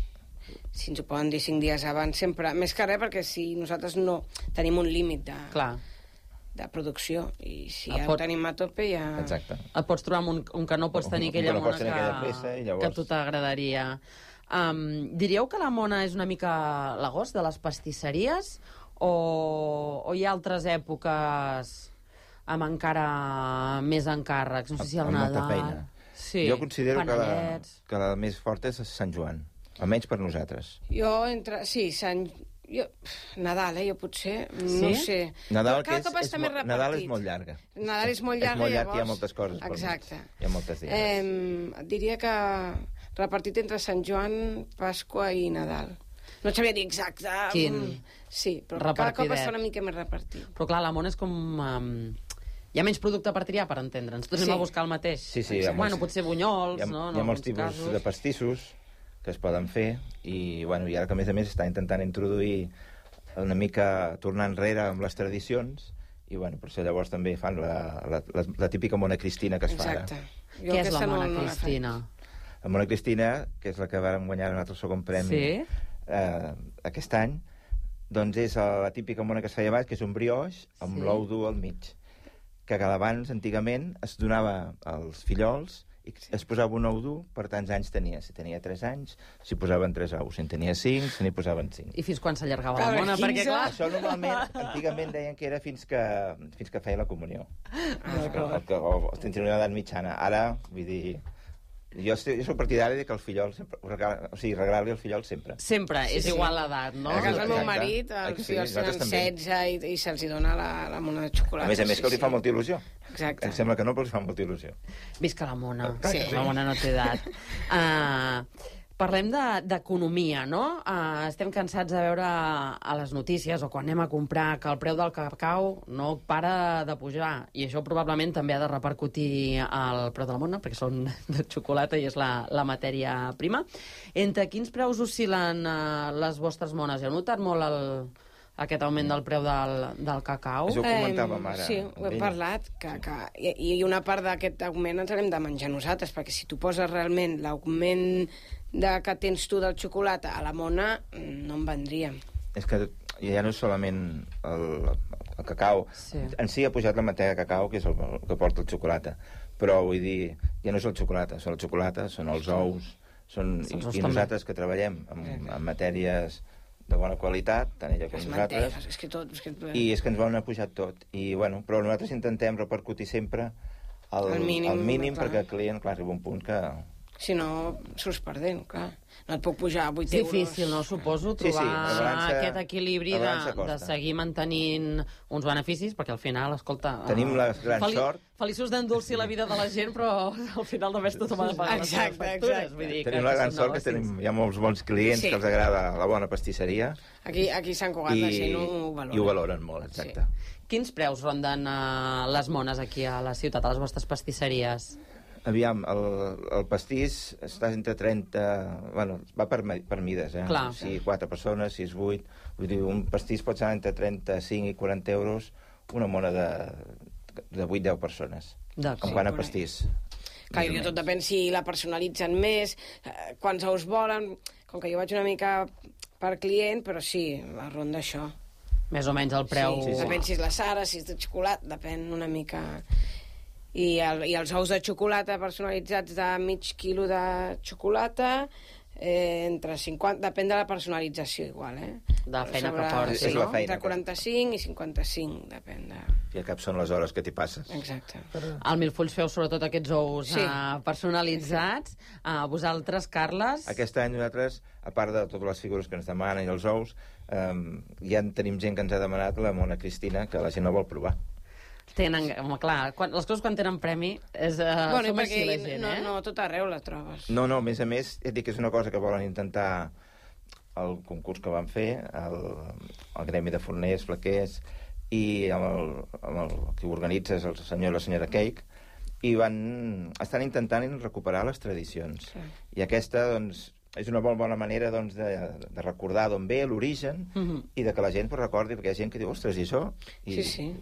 Si ens ho poden dir cinc dies abans, sempre... Més que res, perquè si nosaltres no tenim un límit de... Clar. de producció, i si Et ja pot... ho tenim a tope ja... Exacte. Et pots trobar amb un, un que no pots tenir aquella no mona tenir que, aquella pressa, i llavors... que a tu t'agradaria. Um, diríeu que la mona és una mica l'agost de les pastisseries? O, o hi ha altres èpoques amb encara més encàrrecs? No sé si al Nadal... Feina. Sí, jo considero que la, que la més forta és Sant Joan, almenys per nosaltres. Jo, entre... Sí, Sant... Jo... Nadal, eh? Jo potser... Sí? No sé. Nadal, que és, és, mo... Nadal és molt llarga. Nadal és molt llarga, és molt llarg, llavors... hi ha moltes coses. Exacte. Hi ha moltes dies. Eh, diria que repartit entre Sant Joan, Pasqua i Nadal. No et sabia dir exacte. Quin? Sí, però cada cop està una mica més repartit. Però clar, la mona és com... Um, hi ha menys producte per triar, per entendre'ns. Tots sí. anem a buscar el mateix. Sí, sí. Bueno, molts, potser bunyols, hi ha, no? Hi ha molts tipus casos. de pastissos que es poden fer i, bueno, i ara que a més a més està intentant introduir una mica, tornar enrere amb les tradicions i, bueno, per això llavors també fan la, la, la, la típica mona cristina que es fa ara. Exacte. Què és la mona no, cristina? La mona cristina, que és la que vàrem guanyar en el segon premi sí? eh, aquest any, doncs és la típica mona que es feia abans, que és un brioix amb sí. l'ou dur al mig, que abans, antigament, es donava als fillols i es posava un ou dur per tants anys tenia. Si tenia tres anys, s'hi posaven tres ous. Si en tenia cinc, se n'hi posaven cinc. I fins quan s'allargava la mona? Perquè, clar... Això normalment, antigament deien que era fins que, fins que feia la comunió. Ah, o, que, o, o tenia una edat mitjana. Ara, vull dir... Jo, estic, jo soc partidari que el fillol sempre, regala, o sigui, regalar-li el fillol sempre. Sempre, és sí, igual l'edat, no? A casa del meu marit, els fillols sí, tenen setze i, i se'ls dona la, la mona de xocolata. A més a més, sí, que els sí. fa molta il·lusió. Exacte. Em sembla que no, però els fa molta il·lusió. Visca la mona. Sí. La mona no té edat. Uh, parlem d'economia, no? Uh, estem cansats de veure a les notícies o quan anem a comprar que el preu del cacau no para de pujar i això probablement també ha de repercutir al preu de la mona perquè són de xocolata i és la, la matèria prima. Entre quins preus oscil·len uh, les vostres mones? Heu notat molt el, aquest augment del preu del, del cacau? Això ho comentàvem ara. Eh, sí, ho hem parlat, que, que, i, i una part d'aquest augment ens l'hem de menjar nosaltres, perquè si tu poses realment l'augment de que tens tu del xocolata a la mona, no en vendríem. És que ja no és solament el, el cacau. Sí. En si ha pujat la mantega de cacau, que és el, el que porta el xocolata. Però, vull dir, ja no és el xocolata, són el xocolata, són els ous, són, i, i nosaltres que treballem amb, amb matèries de bona qualitat, tant ella com Es nosaltres. manté, és que tot... És que... I és que ens ho han apujat tot. I, bueno, però nosaltres intentem repercutir sempre el, El mínim, el mínim clar. perquè el client, clar, arriba un punt que... Si no, surts perdent, clar. No et puc pujar a vuit És euros. difícil, no? Suposo, Sí, sí, trobar la balança- aquest equilibri la de, balança costa. de seguir mantenint uns beneficis, perquè al final, escolta... Tenim la gran sort. Feliços d'endolcir la vida de la gent, però al final de mes tothom ha de pagar les seves Exacte, factures. exacte. Vull dir Tenim que la que gran són sort que negocis. tenim, hi ha molts bons clients Sí. que els agrada la bona pastisseria Aquí, aquí a Sant Cugat la gent ho valora. i ho valoren molt, exacte. Quins preus ronden uh, les mones aquí a la ciutat, a les vostres pastisseries? Aviam, el, el pastís està entre trenta... Bueno, va per, me- per mides, eh? Clar. Si quatre persones, si és vuit... Vull dir, un pastís pot ser entre trenta-cinc i quaranta euros, una mona de, de vuit deu persones. D'acord. En quant a Sí, pastís. Clar, jo tot depèn si la personalitzen més, eh, quants ous volen... Com que jo vaig una mica per client, però sí, la ronda això. Més o menys el preu... Sí, sí, depèn si és la Sara, si és de xocolata, depèn una mica... I, el, I els ous de xocolata personalitzats de mig quilo de xocolata, eh, entre cinquanta... Depèn de la personalització, igual, eh? De la feina que porti, És la no? feina Entre quaranta-cinc i cinquanta-cinc, depèn de... I al cap són les hores que t'hi passes. Exacte. Al Milfolls feu sobretot aquests ous Sí. uh, personalitzats. Uh, vosaltres, Carles? Aquest any nosaltres, a part de totes les figures que ens demanen i els ous, eh, ja en tenim gent que ens ha demanat la Mona Cristina, que la gent no vol provar. Tenen, home, clar, quan, les coses quan tenen premi és, uh, bueno, som perquè així la gent, no, eh? no, tot arreu la trobes. No, no, a més a més, et dic que és una cosa que volen intentar el concurs que van fer, el, el Gremi de Forners, Flaquers, i amb el, amb el que ho organitza és el senyor i la senyora Cake, i van, estan intentant recuperar les tradicions. Sí. I aquesta, doncs, és una molt bona manera doncs, de, de recordar d'on ve l'origen Mhm. i de que la gent pues, recordi, perquè hi ha gent que diu, ostres, i això? I, Sí, sí.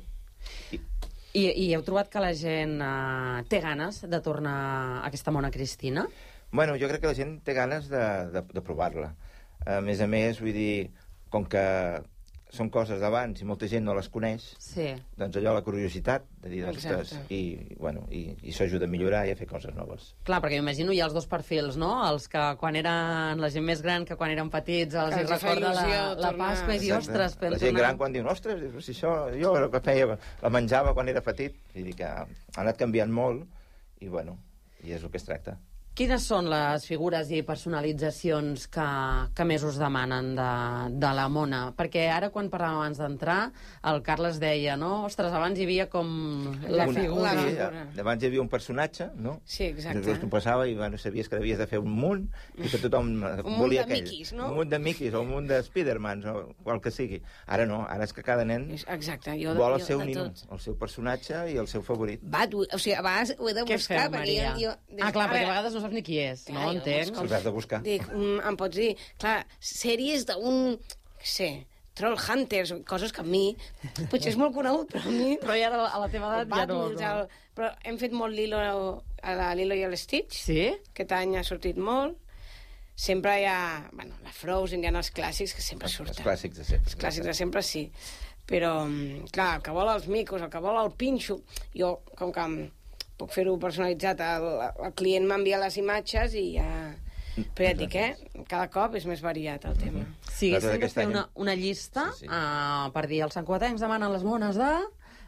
I, I heu trobat que la gent uh, té ganes de tornar a aquesta Mona Cristina? Bueno, jo crec que la gent té ganes de, de, de provar-la. A més a més, vull dir, com que són coses d'abans i molta gent no les coneix, Sí. doncs allò, la curiositat de dir, Exacte. ostres, i, bueno, i, i això ajuda a millorar i a fer coses noves. Clar, perquè m'imagino hi ha els dos perfils, no? Els que quan eren la gent més gran, que quan eren petits els Que hi els hi fa recorda la, il·lusió la tornar. Pasqua i dir, Exacte. ostres, La penso gent anar- gran quan diu, ostres, si això jo era el que feia, la menjava quan era petit, vull dir que ha anat canviant molt i, bueno, i és el que es tracta. Quines són les figures i personalitzacions que, que més us demanen de, de la Mona? Perquè ara, quan parlàvem abans d'entrar, el Carles deia, no? Ostres, abans hi havia com la Una- figura. Sí, ja. Abans hi havia un personatge, no? Sí, exacte. Després tu passava i bueno, sabies que havies de fer un munt i que tothom Un munt volia de aquell. Mickeys, no? Un munt de Mickeys o un munt de Spidermans o qual que sigui. Ara no, ara és que cada nen Exacte. Jo, vol el jo, seu de nino, tots. el seu personatge i el seu favorit. Va, tu, o sigui, a vegades ho he de Què buscar, feu, perquè Maria? jo... jo Ah, clar, a perquè a veure, vegades no saps ni qui és, no? Clar, jo Entenc. Els has de buscar. Dic, mm, em pots dir, clar, sèries d'un, què sé, Troll Hunters, coses que a mi, potser és molt conegut, però a mi... Però ja a la, a la teva edat ja no... Batwheels, no. el, però hem fet molt Lilo, a la Lilo i el Stitch. Sí? Aquest any ha sortit molt. Sempre hi ha, bueno, la Frozen, hi ha els clàssics que sempre surten. Els clàssics de sempre. Els clàssics de sempre sí. Però, mm, clar, el que vol els micos, el que vol el pinxo, jo, com que em puc fer-ho personalitzat, el, el client m'envia les imatges i ja... Però ja et dic, eh? Cada cop és més variat el tema. Si haguéssim de Aquest fer any- una, una llista Sí, sí. Uh, per dir els santcugatencs demanen les mones de...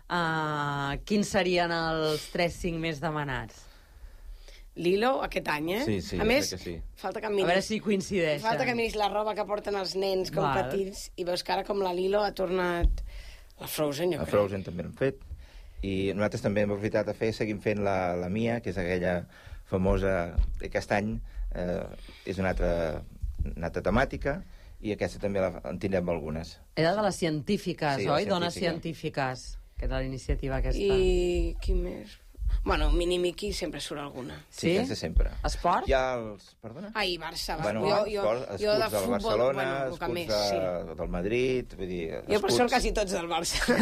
Uh, quins serien els tres cinc més demanats? Lilo, aquest any, eh? Sí, sí, a jo més, crec que sí. falta que A miris... veure si coincideixen. Falta que miris la roba que porten els nens com Val. petits i veus que ara com la Lilo ha tornat... La Frozen, jo A crec. Frozen també l'hem fet. I nosaltres també hem aprofitat a fer, seguim fent la, la Mia, que és aquella famosa... Aquest any eh, és una altra, una altra temàtica i aquesta també la, en tindrem algunes. Era de les científiques, Sí, la oi? Dones científica. científiques, que era l'iniciativa aquesta. I qui més? Bueno, Mini Mickey sempre surt alguna. Sí, aquesta sempre. Esport? Hi ha els... Perdona? Ai, Barça, va. Bueno, jo, jo, escuts jo de del futbol, Barcelona, bueno, el que escuts més, de, sí. del Madrid, vull dir... Jo per escuts- sort quasi tots del Barça.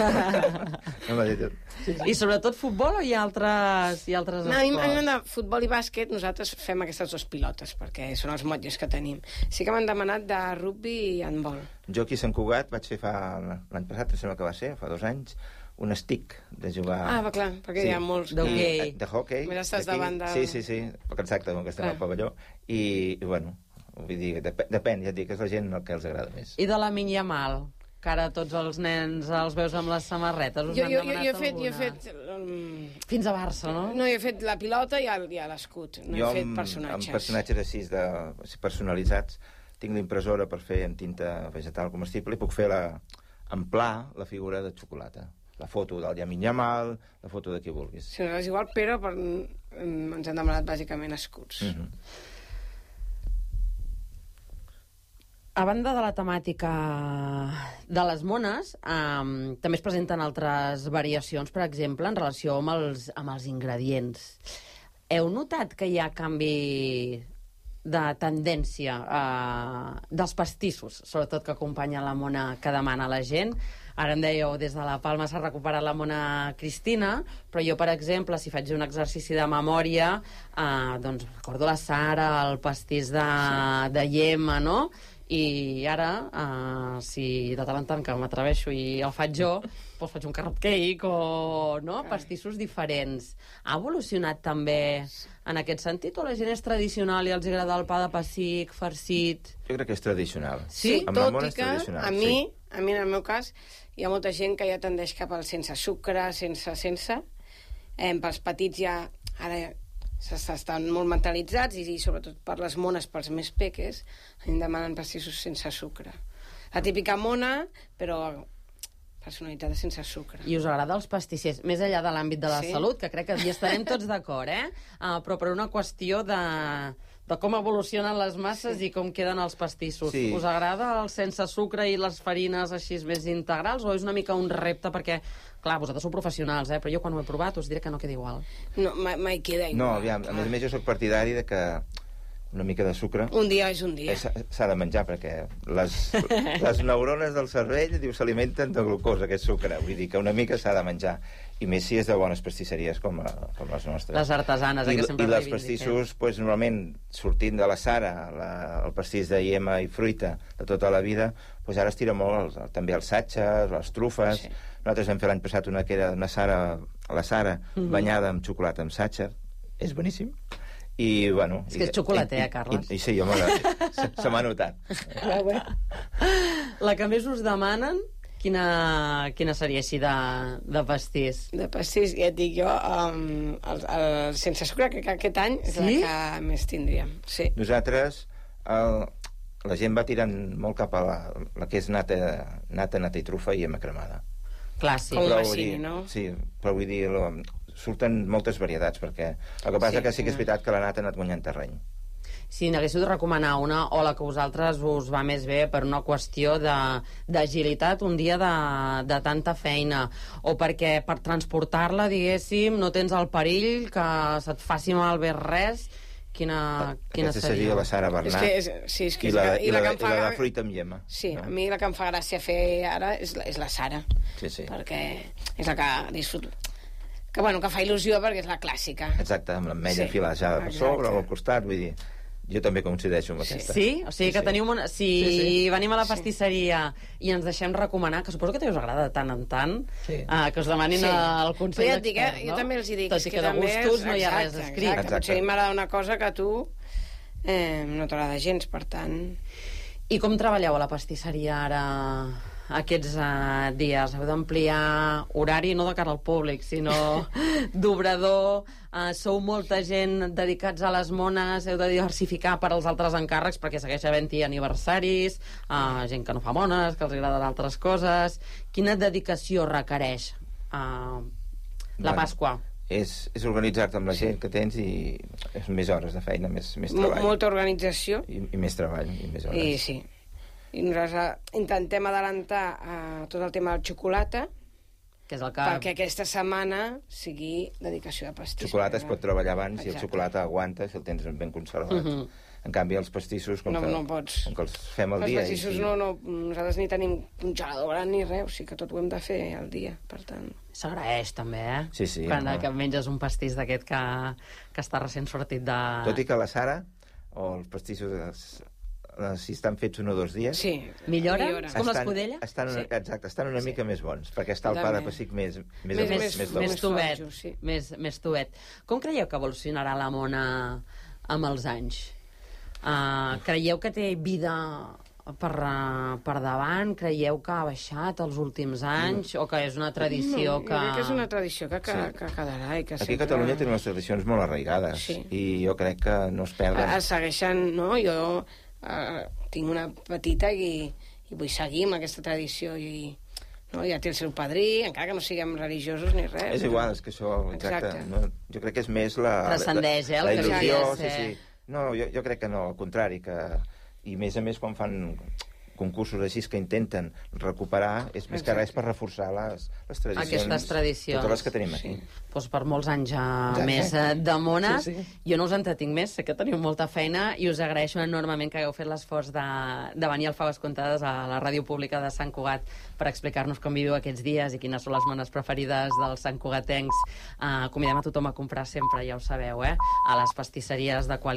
No m'ha dit... I sobretot futbol o hi ha altres, hi ha altres No, a mi esports? m'han de futbol i bàsquet, nosaltres fem aquestes dues pilotes, perquè són els motllos que tenim. Sí que m'han demanat de rugby i handbol. Jo aquí a Sant Cugat vaig fer fa l'any passat, em sembla que va ser, fa dos anys, un stick de jugar... Ah, va, clar, perquè hi ha molts. D'hoquei. De hockey. Més estàs d'aquí. davant del- Sí, sí, sí, exacte, com que estem Clar. al pavelló. I, i bueno, Vull dir, dep depèn, ja et dic, és la gent el que els agrada més. I de la Minyamal? Que ara tots els nens els veus amb les samarretes, us jo, n'han jo, demanat jo, he fet, alguna? jo he fet... Um... Fins a Barça, no? No, jo he fet la pilota i l'escut, no jo he fet amb, personatges. amb personatges així de, personalitzats tinc l'impressora per fer en tinta vegetal comestible i puc fer la, en pla la figura de xocolata. La foto del Yamin Yamal, la foto de qui vulguis. Sí, no és igual, però per, ens han demanat bàsicament escuts. Mm -hmm. A banda de la temàtica de les mones, um, també es presenten altres variacions, per exemple, en relació amb els, amb els ingredients. Heu notat que hi ha canvi de tendència uh, dels pastissos, sobretot que acompanya la mona que demana la gent? Ara em dèieu, des de la Palma s'ha recuperat la mona Cristina, però jo, per exemple, si faig un exercici de memòria, uh, doncs recordo la Sara, el pastís de, sí. de Yema, no?, i ara, uh, si de tant en tant que m'atreveixo i el faig jo, doncs faig un carrot cake o no? pastissos diferents. Ha evolucionat també en aquest sentit o la gent és tradicional i els agrada el pa de pessic, farcit? Jo crec que és tradicional. Sí, amb tot la i que a mi, sí. a mi, en el meu cas, hi ha molta gent que ja tendeix cap al sense sucre, sense, sense. Eh, pels petits ja... Ara estan molt mentalitzats i, i sobretot per les mones, pels més peques, em demanen pastissos sense sucre. La típica mona, però personalitzada sense sucre. I us agrada els pastissers, més enllà de l'àmbit de la sí. salut, que crec que hi estarem tots d'acord, eh? Uh, però per una qüestió de, de com evolucionen les masses sí. i com queden els pastissos. Sí. Us agrada el sense sucre i les farines així més integrals o és una mica un repte perquè... Clar, vosaltres sou professionals, eh? Però jo quan ho he provat us diré que no queda igual. No, mai, mai queda igual. No, aviam, a més a més jo soc partidari de que una mica de sucre... Un dia és un dia. S'ha de menjar, perquè les, les neurones del cervell, diu, s'alimenten de glucosa, aquest sucre. Vull dir que una mica s'ha de menjar. I més si és de bones pastisseries com, com les nostres. Les artesanes, eh, I, que sempre I els pastissos, pues, normalment, sortint de la Sara, la, el pastís de Yema i fruita de tota la vida, pues ara es tira molt el, també els satxes, les trufes... Sí. Nosaltres vam fer l'any passat una que era una Sara, la Sara, mm-hmm. banyada amb xocolata amb satxer. És boníssim. I, bueno... És que és xocolater, eh, Carles? I, i sí, home, se, se m'ha notat. La que més us demanen, quina, quina seria així de, de pastís? De pastís, ja et dic jo, um, el, el sense sucre, crec que aquest any és sí? la que més tindríem. Sí. Nosaltres, el, la gent va tirant molt cap a la, la que és nata, nata, nata i trufa i amb cremada. Clàssic. Com Massini, no? Sí, però vull dir, lo, surten moltes varietats, perquè el que passa sí, que sí que és veritat que la nata ha anat guanyant terreny. Si n'haguéssiu de recomanar una, o la que a vosaltres us va més bé per una qüestió d'agilitat, un dia de, de tanta feina, o perquè per transportar-la, diguéssim, no tens el perill que se't faci malbé res, quina, quina Aquesta seria? seria la Sara Bernat, és que és, sí, és que i, la, i, i, la, la, i la, la de fruita amb Yema. Sí, no? A mi la que em fa gràcia fer ara és la, és la Sara. Sí, sí. Perquè és la que disfruto. Que, bueno, que fa il·lusió perquè és la clàssica. Exacte, amb l'ametlla sí. filada per sobre o al costat, vull dir... Jo també coincideixo amb aquesta. Sí? O sigui que sí, sí. teniu... Una... Si sí, sí. venim a la pastisseria sí. i ens deixem recomanar, que suposo que també us agrada de tant en tant, sí. uh, que us demanin sí. el consell ja dic, expert, eh? no? Jo també els hi dic. Tot i que, que de gustos és... no hi ha res escrit. Exacte, exacte. Potser a mi m'agrada una cosa que a tu eh, no t'agrada gens, per tant... I com treballeu a la pastisseria ara... aquests uh, dies? Heu d'ampliar horari no de cara al públic, sinó d'obrador, uh, sou molta gent dedicats a les mones, heu de diversificar per als altres encàrrecs perquè segueix havent-hi aniversaris, uh, gent que no fa mones, que els agraden altres coses. Quina dedicació requereix uh, la bueno. Pasqua? És, és organitzar-te amb la gent que tens i és més hores de feina, més, més treball. Molta organització. I, i més treball, i més hores. I sí. I nosaltres intentem adelantar uh, tot el tema del xocolata, que és el que... perquè aquesta setmana sigui dedicació de pastís. Xocolata es pot treballar abans. Exacte. I el xocolata aguanta si el tens ben conservat. Uh -huh. En canvi, els pastissos, com, no, que, no pots. com que els fem al els dia... Els pastissos i... no, no, nosaltres ni tenim congelador gran ni res, o sigui que tot ho hem de fer al dia, per tant... S'agraeix, també, eh? Sí, sí. Quan no. que menges un pastís d'aquest que, que està recent sortit de... Tot i que la Sara, o els pastissos... si estan fets un o dos dies... Sí, millora, millora. Com l'escudella? Estan, sí. Exacte, estan una sí. mica més bons, perquè està el pa de pessic més més, més, més, més, més tubet, sí. més, més tubet. Com creieu que evolucionarà la mona amb els anys? Uh, creieu que té vida per, uh, per davant? Creieu que ha baixat els últims anys? O que és una tradició no, que... Jo crec que és una tradició que, que, Sí. que quedarà. I que Aquí sempre... a Catalunya tenim les tradicions molt arraigades Sí. i jo crec que no es perden. Es segueixen, no? Jo uh, tinc una petita i, i vull seguir amb aquesta tradició i no? Ja té el seu padrí, encara que no siguem religiosos ni res. És igual, és que això, exacte. Exacte. No, jo crec que és més la... Transcendeix, eh, el la, que la il·lusió, volies sí, ser. sí. No, jo, jo crec que no, al contrari, que... I a més a més, quan fan concursos així que intenten recuperar, és més que res per reforçar les, les tradicions. Aquestes tradicions. Totes les que tenim aquí. Sí. Doncs per molts anys uh, Exacte. més uh, de mones. Sí, sí. Jo no us entretinc més, sé que teniu molta feina i us agraeixo enormement que hagueu fet l'esforç de, de venir al Faves Comptades a la ràdio pública de Sant Cugat per explicar-nos com viviu aquests dies i quines són les mones preferides dels santcugatencs. Uh, convidem a tothom a comprar sempre, ja ho sabeu, eh? A les pastisseries de qualitat